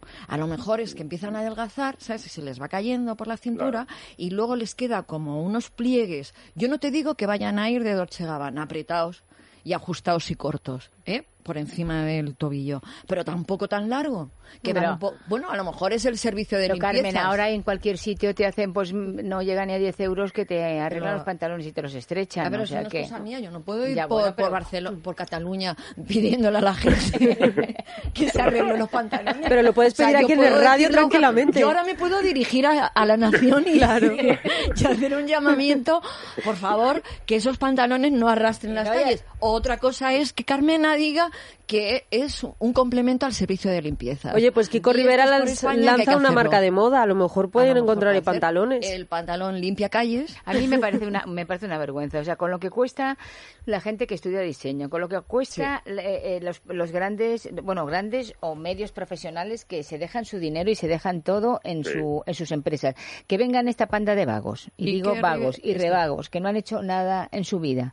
Speaker 6: A lo mejor es que empiezan a adelgazar, ¿sabes? Se les va cayendo por la cintura claro. y luego les queda como unos pliegues. Yo no te digo que vayan a ir de Dolce Gabbana apretados y ajustados y cortos, ¿eh? Por encima del tobillo, pero tampoco tan largo. Que
Speaker 4: pero,
Speaker 6: van un po- bueno, a lo mejor es el servicio de
Speaker 4: pero
Speaker 6: limpieza.
Speaker 4: Carmen, ahora en cualquier sitio te hacen, pues no llega ni a diez euros que te arreglan pero, los pantalones y te los estrechan.
Speaker 6: A ver,
Speaker 4: ¿no? O
Speaker 6: eso
Speaker 4: sea
Speaker 6: no
Speaker 4: que...
Speaker 6: es cosa mía, yo no puedo ir
Speaker 4: ya,
Speaker 6: por,
Speaker 4: bueno, pero...
Speaker 6: por Barcelona, por Cataluña pidiéndole a la gente que se arregle los pantalones.
Speaker 3: Pero lo puedes pedir
Speaker 6: o sea,
Speaker 3: aquí en el radio
Speaker 6: decirlo,
Speaker 3: tranquilamente.
Speaker 6: Yo ahora me puedo dirigir a, a la nación y, claro. y hacer un llamamiento, por favor, que esos pantalones no arrastren las
Speaker 4: Oye,
Speaker 6: calles. Otra cosa es que Carmena diga que es un complemento al servicio de limpieza.
Speaker 3: Oye, pues Kiko Rivera lanza una marca de moda, a lo mejor pueden lo encontrar en pantalones.
Speaker 6: El pantalón limpia calles.
Speaker 4: A mí me parece una me parece una vergüenza, o sea, con lo que cuesta la gente que estudia diseño, con lo que cuesta sí. eh, eh, los, los grandes, bueno, grandes o medios profesionales que se dejan su dinero y se dejan todo en sí. su en sus empresas, que vengan esta panda de vagos, y, y digo vagos y revagos, que no han hecho nada en su vida,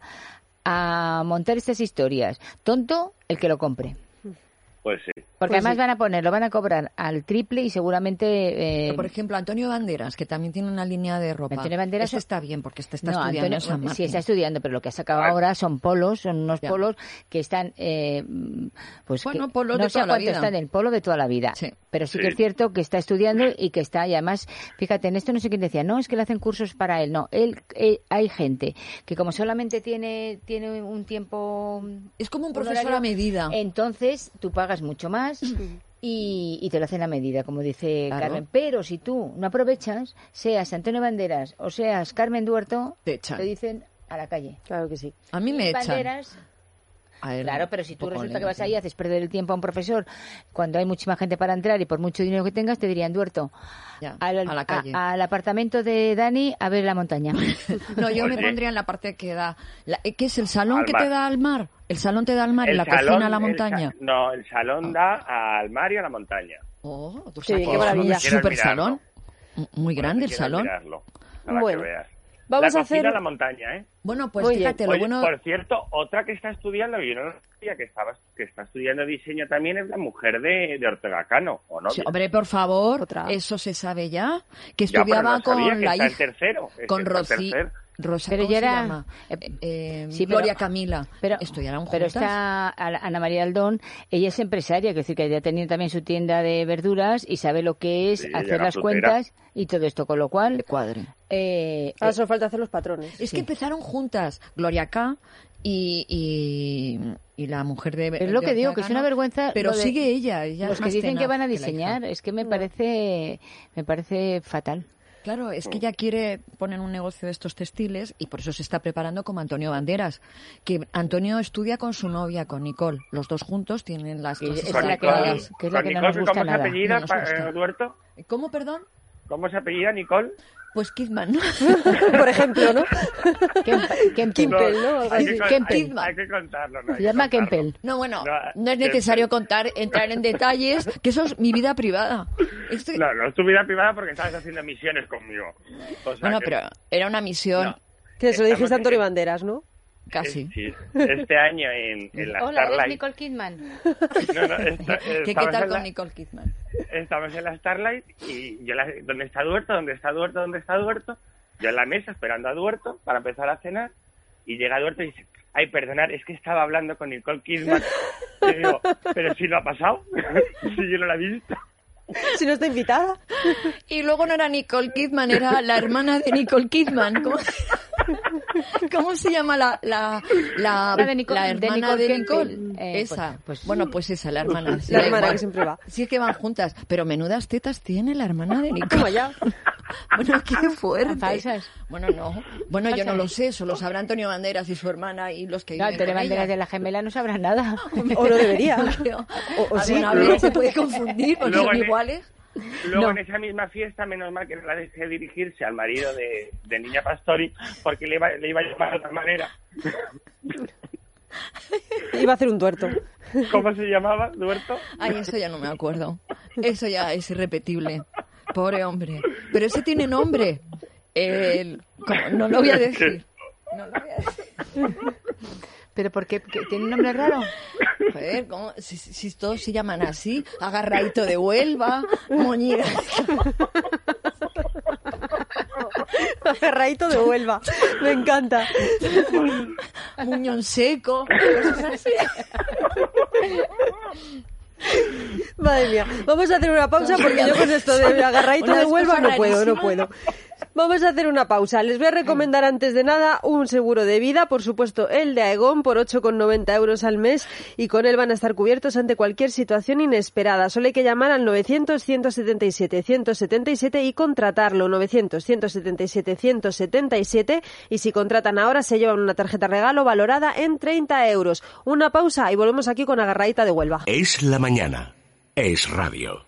Speaker 4: a montar estas historias. Tonto el que lo compre.
Speaker 5: Pues sí.
Speaker 4: Porque
Speaker 3: pues
Speaker 4: además
Speaker 3: sí.
Speaker 4: van a poner, lo van a cobrar al triple y seguramente... Eh...
Speaker 6: Por ejemplo, Antonio Banderas, que también tiene una línea de ropa.
Speaker 4: Antonio Banderas
Speaker 6: Este está bien, porque este está
Speaker 4: no,
Speaker 6: estudiando
Speaker 4: Antonio,
Speaker 6: en San Martín.
Speaker 4: Sí, está estudiando, pero lo que ha sacado ah. ahora son polos, son unos ya. polos que están... Eh, pues
Speaker 6: bueno,
Speaker 4: que,
Speaker 6: polos
Speaker 4: no
Speaker 6: de
Speaker 4: sé
Speaker 6: toda la
Speaker 4: cuánto
Speaker 6: vida.
Speaker 4: están, el polo de toda la vida.
Speaker 6: Sí.
Speaker 4: Pero sí,
Speaker 5: sí
Speaker 4: que es cierto que está estudiando y que está... Y además, fíjate, en esto no sé quién decía, no, es que le hacen cursos para él. No, él, él hay gente que como solamente tiene, tiene un tiempo...
Speaker 6: Es como un
Speaker 4: un
Speaker 6: profesor
Speaker 4: horario,
Speaker 6: a medida.
Speaker 4: Entonces, tú pagas mucho más... Y, y te lo hacen a medida, como dice
Speaker 6: claro.
Speaker 4: Carmen. Pero si tú no aprovechas, seas Antonio Banderas o seas Carmen Duerto,
Speaker 6: te echan.
Speaker 4: Te dicen a la calle.
Speaker 3: Claro que sí.
Speaker 6: A mí me echan.
Speaker 4: Banderas,
Speaker 6: a él,
Speaker 4: claro, pero si tú resulta
Speaker 6: lento,
Speaker 4: que vas
Speaker 6: sí.
Speaker 4: ahí y haces perder el tiempo a un profesor, cuando hay muchísima gente para entrar y por mucho dinero que tengas, te dirían, Duerto,
Speaker 6: ya,
Speaker 4: al,
Speaker 6: a la calle.
Speaker 4: A, al apartamento de Dani a ver la montaña.
Speaker 6: No, yo
Speaker 5: Oye.
Speaker 6: me pondría en la parte que da... La, ¿Qué es el salón
Speaker 5: Al
Speaker 6: que
Speaker 5: mar.
Speaker 6: te da al mar? ¿El salón te da al mar
Speaker 5: el
Speaker 6: y la
Speaker 5: salón,
Speaker 6: cocina a la
Speaker 5: el
Speaker 6: montaña?
Speaker 5: Sa- no, el salón da al mar y a la montaña.
Speaker 6: Oh, ¿tú
Speaker 3: Sí,
Speaker 6: sabes
Speaker 3: qué
Speaker 6: que
Speaker 3: maravilla.
Speaker 6: es un super salón? Muy grande el salón.
Speaker 5: Mirarlo, para
Speaker 3: bueno,
Speaker 5: que veas.
Speaker 3: vamos
Speaker 5: la
Speaker 3: a hacer...
Speaker 5: cocina a la montaña, ¿eh?
Speaker 6: Bueno, pues
Speaker 3: Muy
Speaker 6: fíjate,
Speaker 3: bien.
Speaker 6: lo
Speaker 5: Oye,
Speaker 6: bueno...
Speaker 5: por cierto, otra que está estudiando, yo no lo sabía, que, estaba, que está estudiando diseño también, es la mujer de, de Ortega Cano, ¿o no?
Speaker 6: Sí, hombre, por favor,
Speaker 3: Otra.
Speaker 6: eso se sabe ya. Que
Speaker 5: Ya, pero
Speaker 6: estudiaba
Speaker 5: no sabía
Speaker 6: con
Speaker 5: que
Speaker 6: la
Speaker 5: está en
Speaker 6: hija...
Speaker 5: tercero, es
Speaker 6: Con
Speaker 5: que está en
Speaker 6: Rosy...
Speaker 5: tercer.
Speaker 6: Rosa,
Speaker 4: Pero
Speaker 6: ¿cómo
Speaker 4: ya
Speaker 6: se
Speaker 4: era-
Speaker 6: llama?
Speaker 4: eh,
Speaker 6: Eh,
Speaker 4: sí, pero-
Speaker 6: Gloria Camila.
Speaker 4: Pero,
Speaker 6: ¿Estudiaron juntas?
Speaker 4: pero está Ana María Aldón, ella es empresaria, que decir que ella tenía también su tienda de verduras y sabe lo que es
Speaker 5: Sí, ella
Speaker 4: hacer
Speaker 5: era
Speaker 4: las
Speaker 5: frutera.
Speaker 4: cuentas y todo esto, con lo cual...
Speaker 6: De cuadre.
Speaker 4: Eh,
Speaker 3: Ahora
Speaker 4: eh,
Speaker 3: solo falta hacer los patrones.
Speaker 6: Es
Speaker 4: Sí.
Speaker 6: que empezaron juntas Gloria K y, y, y la mujer de...
Speaker 4: es lo
Speaker 6: de
Speaker 4: que digo,
Speaker 6: Ortega
Speaker 4: que es una
Speaker 6: Cano,
Speaker 4: vergüenza...
Speaker 6: Pero
Speaker 4: lo de-
Speaker 6: sigue ella. ella
Speaker 4: los
Speaker 6: es
Speaker 4: que
Speaker 6: más
Speaker 4: dicen que
Speaker 6: tenaz
Speaker 4: van a
Speaker 6: que la hija.
Speaker 4: diseñar, es que me
Speaker 3: No.
Speaker 4: parece me parece fatal.
Speaker 6: Claro, es que ella quiere poner un negocio de estos textiles y por eso se está preparando como Antonio Banderas. Que Antonio estudia con su novia, con Nicole. Los dos juntos tienen las
Speaker 4: Que
Speaker 6: clases
Speaker 4: es
Speaker 5: Con
Speaker 4: la que-
Speaker 6: adecuadas.
Speaker 4: que es la
Speaker 5: con
Speaker 4: que no
Speaker 5: Nicole,
Speaker 4: nos gusta
Speaker 5: ¿cómo
Speaker 4: nada.
Speaker 5: se apellida,
Speaker 6: No nos
Speaker 5: pa-
Speaker 6: gusta.
Speaker 5: eh, Duerto?
Speaker 6: ¿Cómo, perdón?
Speaker 5: ¿Cómo se apellida Nicole?
Speaker 6: Pues Kidman, ¿no?
Speaker 3: Por ejemplo, ¿no?
Speaker 4: Kem- Kempel.
Speaker 3: Kempel, ¿no? Algo
Speaker 5: hay,
Speaker 3: así.
Speaker 5: que, con-
Speaker 4: Kempel.
Speaker 5: hay, hay que contarlo. No hay
Speaker 4: Se
Speaker 5: que
Speaker 4: llama
Speaker 5: contarlo.
Speaker 4: Kempel.
Speaker 6: No, bueno,
Speaker 5: No,
Speaker 6: no es
Speaker 5: que-
Speaker 6: necesario contar, entrar en detalles, que eso es mi vida privada. Esto-
Speaker 5: No, no es tu vida privada porque estabas haciendo misiones conmigo. O sea
Speaker 6: Bueno,
Speaker 5: que-
Speaker 6: pero era una misión
Speaker 5: No.
Speaker 3: Que se lo dijiste
Speaker 5: Estamos
Speaker 3: a Antonio
Speaker 5: en-
Speaker 3: Banderas, ¿no?
Speaker 6: casi.
Speaker 5: Eh, sí, este año en, en la
Speaker 4: Hola, eres
Speaker 5: Starlight.
Speaker 4: Nicole Kidman.
Speaker 5: No, no, esta-
Speaker 6: ¿Qué, qué
Speaker 5: estamos
Speaker 6: tal
Speaker 5: en
Speaker 6: con
Speaker 5: la-
Speaker 6: Nicole Kidman?
Speaker 5: Estamos en la Starlight y yo, la, ¿dónde está Duerto? ¿Dónde está Duerto? ¿Dónde está Duerto? Yo en la mesa esperando a Duerto para empezar a cenar y llega Duerto y dice, ay, perdonad, es que estaba hablando con Nicole Kidman. Y digo, pero si lo ha pasado, si yo no la he visto.
Speaker 3: Si no está invitada.
Speaker 6: Y luego no era Nicole Kidman, era la hermana de Nicole Kidman. ¿Cómo, ¿Cómo se llama la, la, la,
Speaker 4: La de Nicole-
Speaker 6: la
Speaker 4: de
Speaker 6: hermana
Speaker 4: Nicole
Speaker 6: de Nicole?
Speaker 4: Kempel. Eh,
Speaker 6: esa.
Speaker 4: pues- pues-
Speaker 6: Bueno, pues esa, la hermana. Sí,
Speaker 3: La
Speaker 6: da
Speaker 3: hermana
Speaker 6: igual.
Speaker 3: que siempre va.
Speaker 6: Sí, es que van juntas. Pero menudas tetas tiene la hermana de Nicole.
Speaker 3: Toma ya.
Speaker 6: Bueno, qué fuerte.
Speaker 4: Falsas.
Speaker 6: Bueno, no. Bueno, yo no
Speaker 4: Falsas.
Speaker 6: lo sé. Solo sabrá Antonio Banderas y su hermana y los que
Speaker 4: No,
Speaker 6: viven
Speaker 4: Antonio
Speaker 6: con
Speaker 4: Banderas
Speaker 6: ella.
Speaker 4: de la gemela no sabrá nada.
Speaker 3: O no debería.
Speaker 6: O,
Speaker 3: o
Speaker 6: a
Speaker 3: sí.
Speaker 6: ver, a ver, se puede confundir porque
Speaker 5: Luego
Speaker 6: son
Speaker 5: en-
Speaker 6: iguales.
Speaker 5: Luego
Speaker 4: No.
Speaker 5: en esa misma fiesta, menos mal que no la dejé dirigirse al marido de, de Niña Pastori porque le iba, le iba a llamar de otra manera.
Speaker 3: Iba a hacer un tuerto.
Speaker 5: ¿Cómo se llamaba, Duerto?
Speaker 6: Ay, eso ya no me acuerdo. Eso ya es irrepetible. Pobre hombre. Pero ese tiene nombre. El... ¿cómo? No lo voy a decir. No lo voy a decir.
Speaker 4: ¿Pero por qué? ¿Tiene un nombre raro?
Speaker 6: Joder, ¿cómo? Si, si, si todos se llaman así, Agarradito de Huelva, Moñiga.
Speaker 3: Agarradito de Huelva, me encanta.
Speaker 6: Muñón seco, cosas así.
Speaker 3: Madre mía, vamos a hacer una pausa porque yo con esto de Agarradito de Huelva no puedo, no puedo. Vamos a hacer una pausa. Les voy a recomendar antes de nada un seguro de vida, por supuesto el de Aegon por ocho con noventa euros al mes y con él van a estar cubiertos ante cualquier situación inesperada. Solo hay que llamar al novecientos, ciento setenta y siete, ciento setenta y siete y contratarlo. novecientos, ciento setenta y siete, ciento setenta y siete y si contratan ahora se llevan una tarjeta regalo valorada en treinta euros. Una pausa y volvemos aquí con Agarradita de Huelva.
Speaker 2: Es la mañana. Es radio.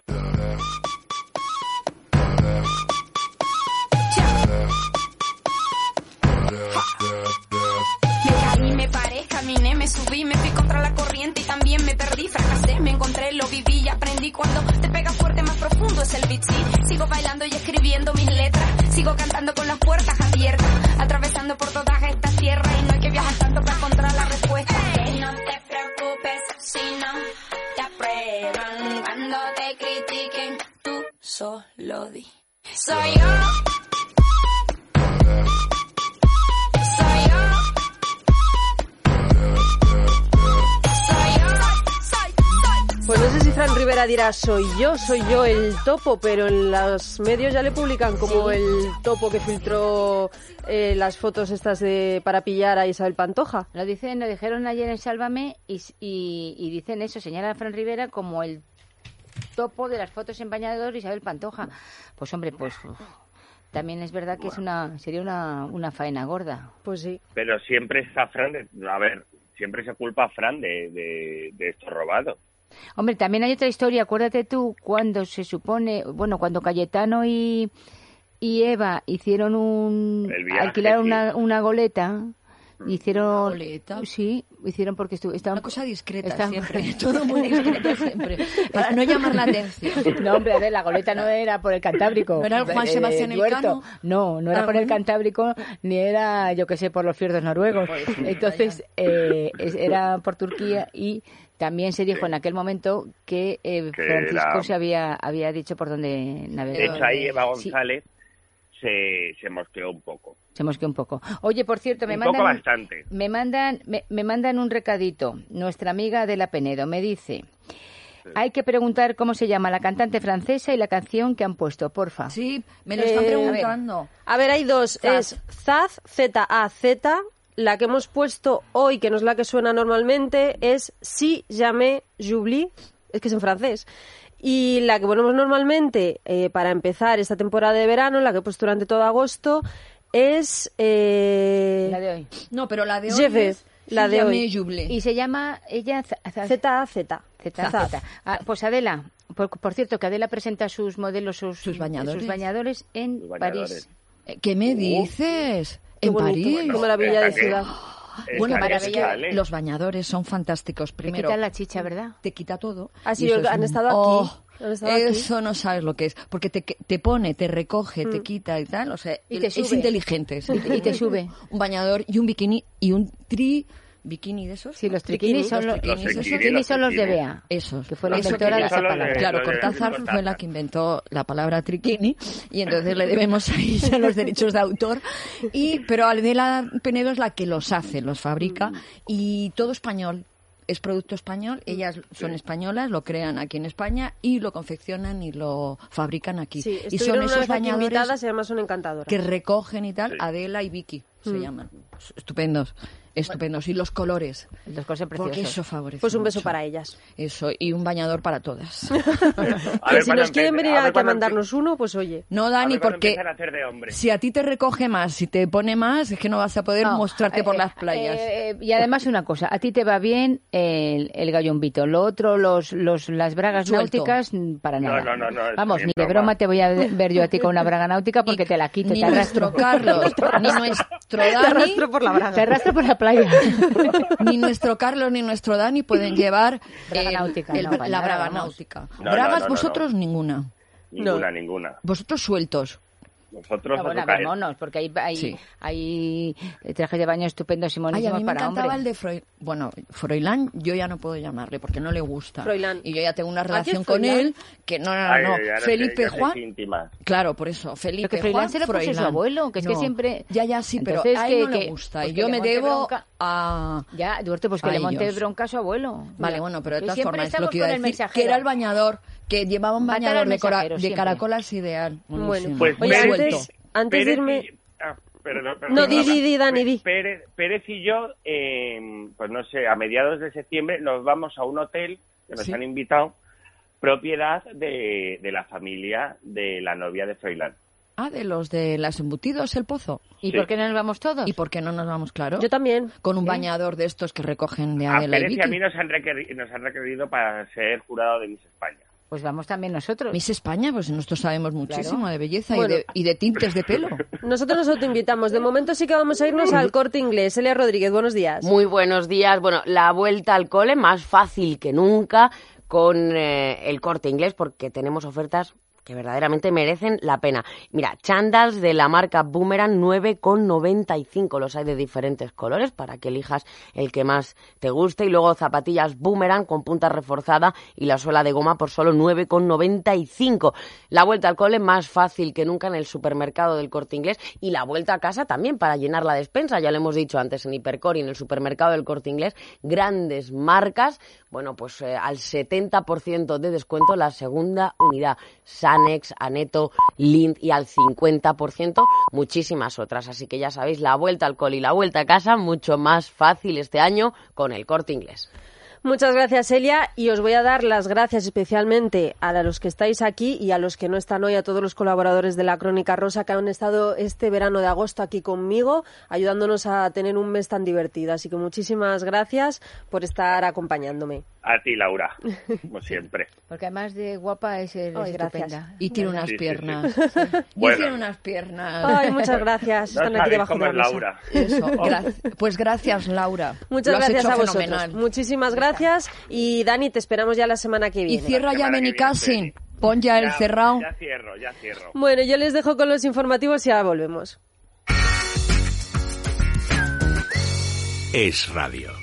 Speaker 9: Caminé, me subí, me fui contra la corriente y también me perdí, fracasé, me encontré, lo viví y aprendí. Cuando te pega fuerte, más profundo es el beat, sí. Sigo bailando y escribiendo mis letras, sigo cantando con las puertas abiertas, atravesando por todas estas tierras y no hay que viajar tanto para encontrar la respuesta. Que no te preocupes si no te aprueban, cuando te critiquen, tú solo di. Soy yo.
Speaker 3: Pues no sé si Fran Rivera dirá soy yo, soy yo el topo, pero en los medios ya le publican como sí. El topo que filtró eh, las fotos estas de para pillar a Isabel Pantoja.
Speaker 4: Lo dicen, lo dijeron ayer en Sálvame y, y, y dicen eso, señala a Fran Rivera como el topo de las fotos en bañador Isabel Pantoja. Pues hombre, pues uf, también es verdad que es una sería una, una faena gorda.
Speaker 3: Pues sí.
Speaker 5: Pero siempre está Fran, de, a ver, siempre se culpa a Fran de, de, de esto robado.
Speaker 4: Hombre, también hay otra historia, acuérdate tú, cuando se supone, bueno, cuando Cayetano y, y Eva hicieron un,
Speaker 5: viaje,
Speaker 4: alquilaron
Speaker 5: sí.
Speaker 4: una, una goleta, hicieron,
Speaker 6: ¿Una goleta?
Speaker 4: Sí, hicieron porque estu, estaban,
Speaker 6: una cosa discreta
Speaker 4: estaban,
Speaker 6: siempre, todo muy discreto siempre, para no llamar la atención.
Speaker 4: No, hombre, a ver, la goleta no era por el Cantábrico.
Speaker 6: ¿No era el Juan Sebastián Elcano?
Speaker 4: No, no era ah, por el Cantábrico, ni era, yo qué sé, por los fiordos noruegos. Entonces, eh, era por Turquía y también se dijo en aquel momento que, eh, que Francisco era... se había había dicho por dónde navegar.
Speaker 5: De hecho, ahí Eva González sí. se, se mosqueó un poco.
Speaker 4: Se mosqueó un poco. Oye, por cierto, me
Speaker 5: un
Speaker 4: mandan...
Speaker 5: poco bastante.
Speaker 4: Me mandan, me, me mandan un recadito. Nuestra amiga Adela Penedo me dice... Sí. Hay que preguntar cómo se llama la cantante francesa y la canción que han puesto, porfa.
Speaker 6: Sí, me lo están eh, preguntando.
Speaker 3: A ver, a ver hay dos. Zaz. Es Zaz, Z A Z... La que hemos puesto hoy, que no es la que suena normalmente, es Si jamais j'oublie, es que es en francés. Y la que ponemos normalmente eh, para empezar esta temporada de verano, la que he puesto durante todo agosto, es... Eh...
Speaker 4: La de hoy.
Speaker 6: No, pero la de hoy
Speaker 3: Jefe,
Speaker 6: es
Speaker 3: la
Speaker 6: si
Speaker 3: de hoy.
Speaker 4: Y se llama ella...
Speaker 3: Z A Z.
Speaker 4: Z A Z. Ah, pues Adela, por, por cierto, que Adela presenta sus modelos, sus,
Speaker 6: sus bañadores,
Speaker 4: sus bañadores en
Speaker 5: sus bañadores.
Speaker 4: París.
Speaker 6: ¿Qué me dices?
Speaker 3: Qué
Speaker 6: en
Speaker 3: bonito,
Speaker 6: París.
Speaker 3: Qué maravilla de ciudad.
Speaker 6: Bueno, maravilla. Los bañadores son fantásticos. Primero,
Speaker 4: te quita la chicha, ¿verdad?
Speaker 6: Te quita todo.
Speaker 3: Así han estado aquí.
Speaker 6: Oh,
Speaker 3: han estado
Speaker 6: eso
Speaker 3: aquí.
Speaker 6: No sabes lo que es. Porque te, te pone, te recoge, mm. te quita y tal. O sea,
Speaker 4: y te
Speaker 6: es
Speaker 4: sube.
Speaker 6: inteligente. Es
Speaker 4: inteligente. Y te sube.
Speaker 6: Un bañador y un bikini y un tri... ¿Bikini de esos?
Speaker 4: Sí, los triquinis son los,
Speaker 5: los,
Speaker 4: los, triquinis son los de Bea.
Speaker 6: Esos.
Speaker 4: Que fue la
Speaker 6: Eso
Speaker 4: inventora
Speaker 6: que
Speaker 4: de esa palabra.
Speaker 6: Claro,
Speaker 5: de,
Speaker 6: Cortázar
Speaker 5: de
Speaker 6: fue la que inventó la palabra triquini y entonces le debemos a ella los derechos de autor. Y pero Adela Penedo es la que los hace, los fabrica y todo español. Es producto español, ellas son españolas, lo crean aquí en España y lo confeccionan y lo fabrican aquí.
Speaker 3: Sí,
Speaker 6: y son esos bañadores
Speaker 3: invitadas y además son encantadoras.
Speaker 6: Que recogen y tal, sí. Adela y Vicky se
Speaker 3: mm.
Speaker 6: llaman. Estupendos. Estupendos. Y los colores.
Speaker 4: Los colores preciosos.
Speaker 6: Porque eso favorece
Speaker 3: Pues un beso
Speaker 6: mucho.
Speaker 3: Para ellas.
Speaker 6: Eso, y un bañador para todas.
Speaker 3: A ver, si nos quieren venir a, a, a mandarnos uno, pues oye.
Speaker 6: No, Dani,
Speaker 5: a
Speaker 6: porque
Speaker 5: a
Speaker 6: si a ti te recoge más, si te pone más, es que no vas a poder no, mostrarte eh, por las playas.
Speaker 4: Eh, eh, y además una cosa, a ti te va bien el, el gallombito. Lo otro, los, los las bragas Suelto. náuticas, para nada.
Speaker 5: No, no, no, no,
Speaker 4: Vamos, ni de broma te voy a ver yo a ti con una braga náutica porque
Speaker 6: y
Speaker 4: te la quito.
Speaker 6: Ni
Speaker 4: te
Speaker 6: nuestro Carlos, ni nuestro Dani.
Speaker 3: Te arrastro por la braga.
Speaker 4: Te arrastro por la playa.
Speaker 6: Ni nuestro Carlos ni nuestro Dani pueden llevar
Speaker 4: braga náutica,
Speaker 6: el,
Speaker 4: no,
Speaker 6: la
Speaker 4: nada,
Speaker 6: braga
Speaker 4: vamos.
Speaker 6: náutica.
Speaker 5: No,
Speaker 6: Bragas
Speaker 5: no, no, no,
Speaker 6: vosotros
Speaker 5: no.
Speaker 6: ninguna.
Speaker 5: Ninguna,
Speaker 3: no.
Speaker 5: ninguna.
Speaker 6: Vosotros sueltos.
Speaker 5: Nosotros
Speaker 4: No,
Speaker 5: nos
Speaker 4: bueno,
Speaker 5: toca
Speaker 4: a ver, monos, porque hay, hay,
Speaker 6: Sí.
Speaker 4: hay trajes de baño estupendos y
Speaker 6: Ay,
Speaker 4: monísimos
Speaker 6: a mí me
Speaker 4: para
Speaker 6: encantaba
Speaker 4: hombres.
Speaker 6: el de Froilán. Bueno, Froilán yo ya no puedo llamarle porque no le gusta.
Speaker 3: Froilán.
Speaker 6: Y yo ya tengo una
Speaker 3: ¿Ah, qué
Speaker 6: relación
Speaker 3: es
Speaker 6: con
Speaker 3: Froilán?
Speaker 6: él que no, no, no.
Speaker 5: Ay,
Speaker 6: no.
Speaker 5: ya no sé,
Speaker 6: Felipe
Speaker 5: ya sois
Speaker 6: Juan.
Speaker 5: íntimas.
Speaker 6: Claro, por eso. Felipe
Speaker 4: Pero que Froilán
Speaker 6: Juan,
Speaker 4: se lo puso su
Speaker 6: Froilán.
Speaker 4: abuelo, que es que
Speaker 6: No.
Speaker 4: siempre-
Speaker 6: Ya, ya, sí, pero
Speaker 4: Entonces,
Speaker 6: a él
Speaker 4: que-
Speaker 6: no le
Speaker 4: que-
Speaker 6: gusta.
Speaker 4: pues
Speaker 6: y
Speaker 4: que
Speaker 6: yo
Speaker 4: le
Speaker 6: me
Speaker 4: monte
Speaker 6: debo
Speaker 4: bronca.
Speaker 6: a...
Speaker 4: Ya, Duarte, pues que
Speaker 6: a
Speaker 4: le monte
Speaker 6: ellos.
Speaker 4: bronca a su abuelo.
Speaker 6: Vale,
Speaker 4: Ya.
Speaker 6: bueno, pero de
Speaker 4: Que
Speaker 6: todas
Speaker 4: siempre
Speaker 6: formas,
Speaker 4: estamos
Speaker 6: lo que iba a
Speaker 4: con el
Speaker 6: decir, que
Speaker 4: mensajero.
Speaker 6: era el bañador, que llevaba un
Speaker 4: Matar al
Speaker 6: bañador de, cora-
Speaker 4: mensajero,
Speaker 6: de
Speaker 4: siempre.
Speaker 6: caracolas ideal.
Speaker 3: Bueno,
Speaker 6: Buenísimo.
Speaker 5: Pues
Speaker 3: Oye,
Speaker 5: Pérez
Speaker 3: antes,
Speaker 5: y-
Speaker 3: antes de
Speaker 5: Pérez
Speaker 3: irme...
Speaker 5: y- ah, perdón,
Speaker 3: No,
Speaker 5: perdón,
Speaker 3: di,
Speaker 5: nada.
Speaker 3: di, di, Dani, di.
Speaker 5: Pérez, Pérez y yo, eh, pues no sé, a mediados de septiembre nos vamos a un hotel que nos
Speaker 6: Sí.
Speaker 5: han invitado, propiedad de, de la familia de la novia de Froilán.
Speaker 6: Ah, de los de las embutidos, el pozo.
Speaker 4: ¿Y
Speaker 5: Sí.
Speaker 4: por qué no nos vamos todos?
Speaker 6: ¿Y por qué no nos vamos, claro?
Speaker 3: Yo también.
Speaker 6: Con un bañador de estos que recogen de
Speaker 5: A
Speaker 6: Adela y
Speaker 5: Pérez y a
Speaker 6: Vicky.
Speaker 5: mí nos han, requerido, nos han requerido para ser jurado de Miss España.
Speaker 4: Pues vamos también nosotros.
Speaker 6: Miss España, pues nosotros sabemos muchísimo
Speaker 4: Claro.
Speaker 6: de belleza
Speaker 3: Bueno.
Speaker 6: y, de, y de tintes de pelo.
Speaker 3: Nosotros nos autoinvitamos. De momento sí que vamos a irnos al Corte Inglés. Elia Rodríguez, buenos días.
Speaker 10: Muy buenos días. Bueno, la vuelta al cole más fácil que nunca con eh, el Corte Inglés porque tenemos ofertas que verdaderamente merecen la pena. Mira, chándals de la marca Boomerang nueve con noventa y cinco. Los hay de diferentes colores para que elijas el que más te guste. Y luego zapatillas Boomerang con punta reforzada y la suela de goma por solo nueve con noventa y cinco. La vuelta al cole más fácil que nunca en el supermercado del Corte Inglés. Y la vuelta a casa también para llenar la despensa. Ya lo hemos dicho antes en Hipercor y en el supermercado del Corte Inglés. Grandes marcas. Bueno, pues eh, al setenta por ciento de descuento la segunda unidad. Sanex, Aneto, Lind y al cincuenta por ciento muchísimas otras. Así que ya sabéis, la vuelta al cole y la vuelta a casa mucho más fácil este año con el Corte Inglés.
Speaker 3: Muchas gracias, Elia, y os voy a dar las gracias especialmente a los que estáis aquí y a los que no están hoy, a todos los colaboradores de la Crónica Rosa que han estado este verano de agosto aquí conmigo, ayudándonos a tener un mes tan divertido. Así que muchísimas gracias por estar acompañándome.
Speaker 5: A ti, Laura, como siempre.
Speaker 4: Porque además de guapa es, es
Speaker 3: Ay, gracias.
Speaker 4: estupenda.
Speaker 6: Y tiene unas
Speaker 5: Sí, sí,
Speaker 6: piernas.
Speaker 5: sí.
Speaker 6: Y
Speaker 5: Bueno.
Speaker 6: tiene unas piernas.
Speaker 3: Ay, muchas gracias.
Speaker 5: No
Speaker 3: Están aquí
Speaker 5: sabéis
Speaker 3: debajo
Speaker 5: cómo
Speaker 3: de
Speaker 5: es
Speaker 3: la mesa.
Speaker 5: Laura.
Speaker 6: Eso, gra- pues gracias, Laura.
Speaker 3: Muchas
Speaker 6: Lo has
Speaker 3: gracias
Speaker 6: hecho
Speaker 3: a vosotros.
Speaker 6: fenomenal.
Speaker 3: Muchísimas gracias. Y Dani, te esperamos ya la semana que
Speaker 6: Y
Speaker 3: viene.
Speaker 6: cierra
Speaker 5: La
Speaker 6: ya
Speaker 5: semana que
Speaker 6: Benicassin.
Speaker 5: viene,
Speaker 6: Pon ya el
Speaker 5: Ya-
Speaker 6: cerrado.
Speaker 5: Ya cierro, ya cierro.
Speaker 3: Bueno, yo les dejo con los informativos y ahora volvemos.
Speaker 2: Es Radio.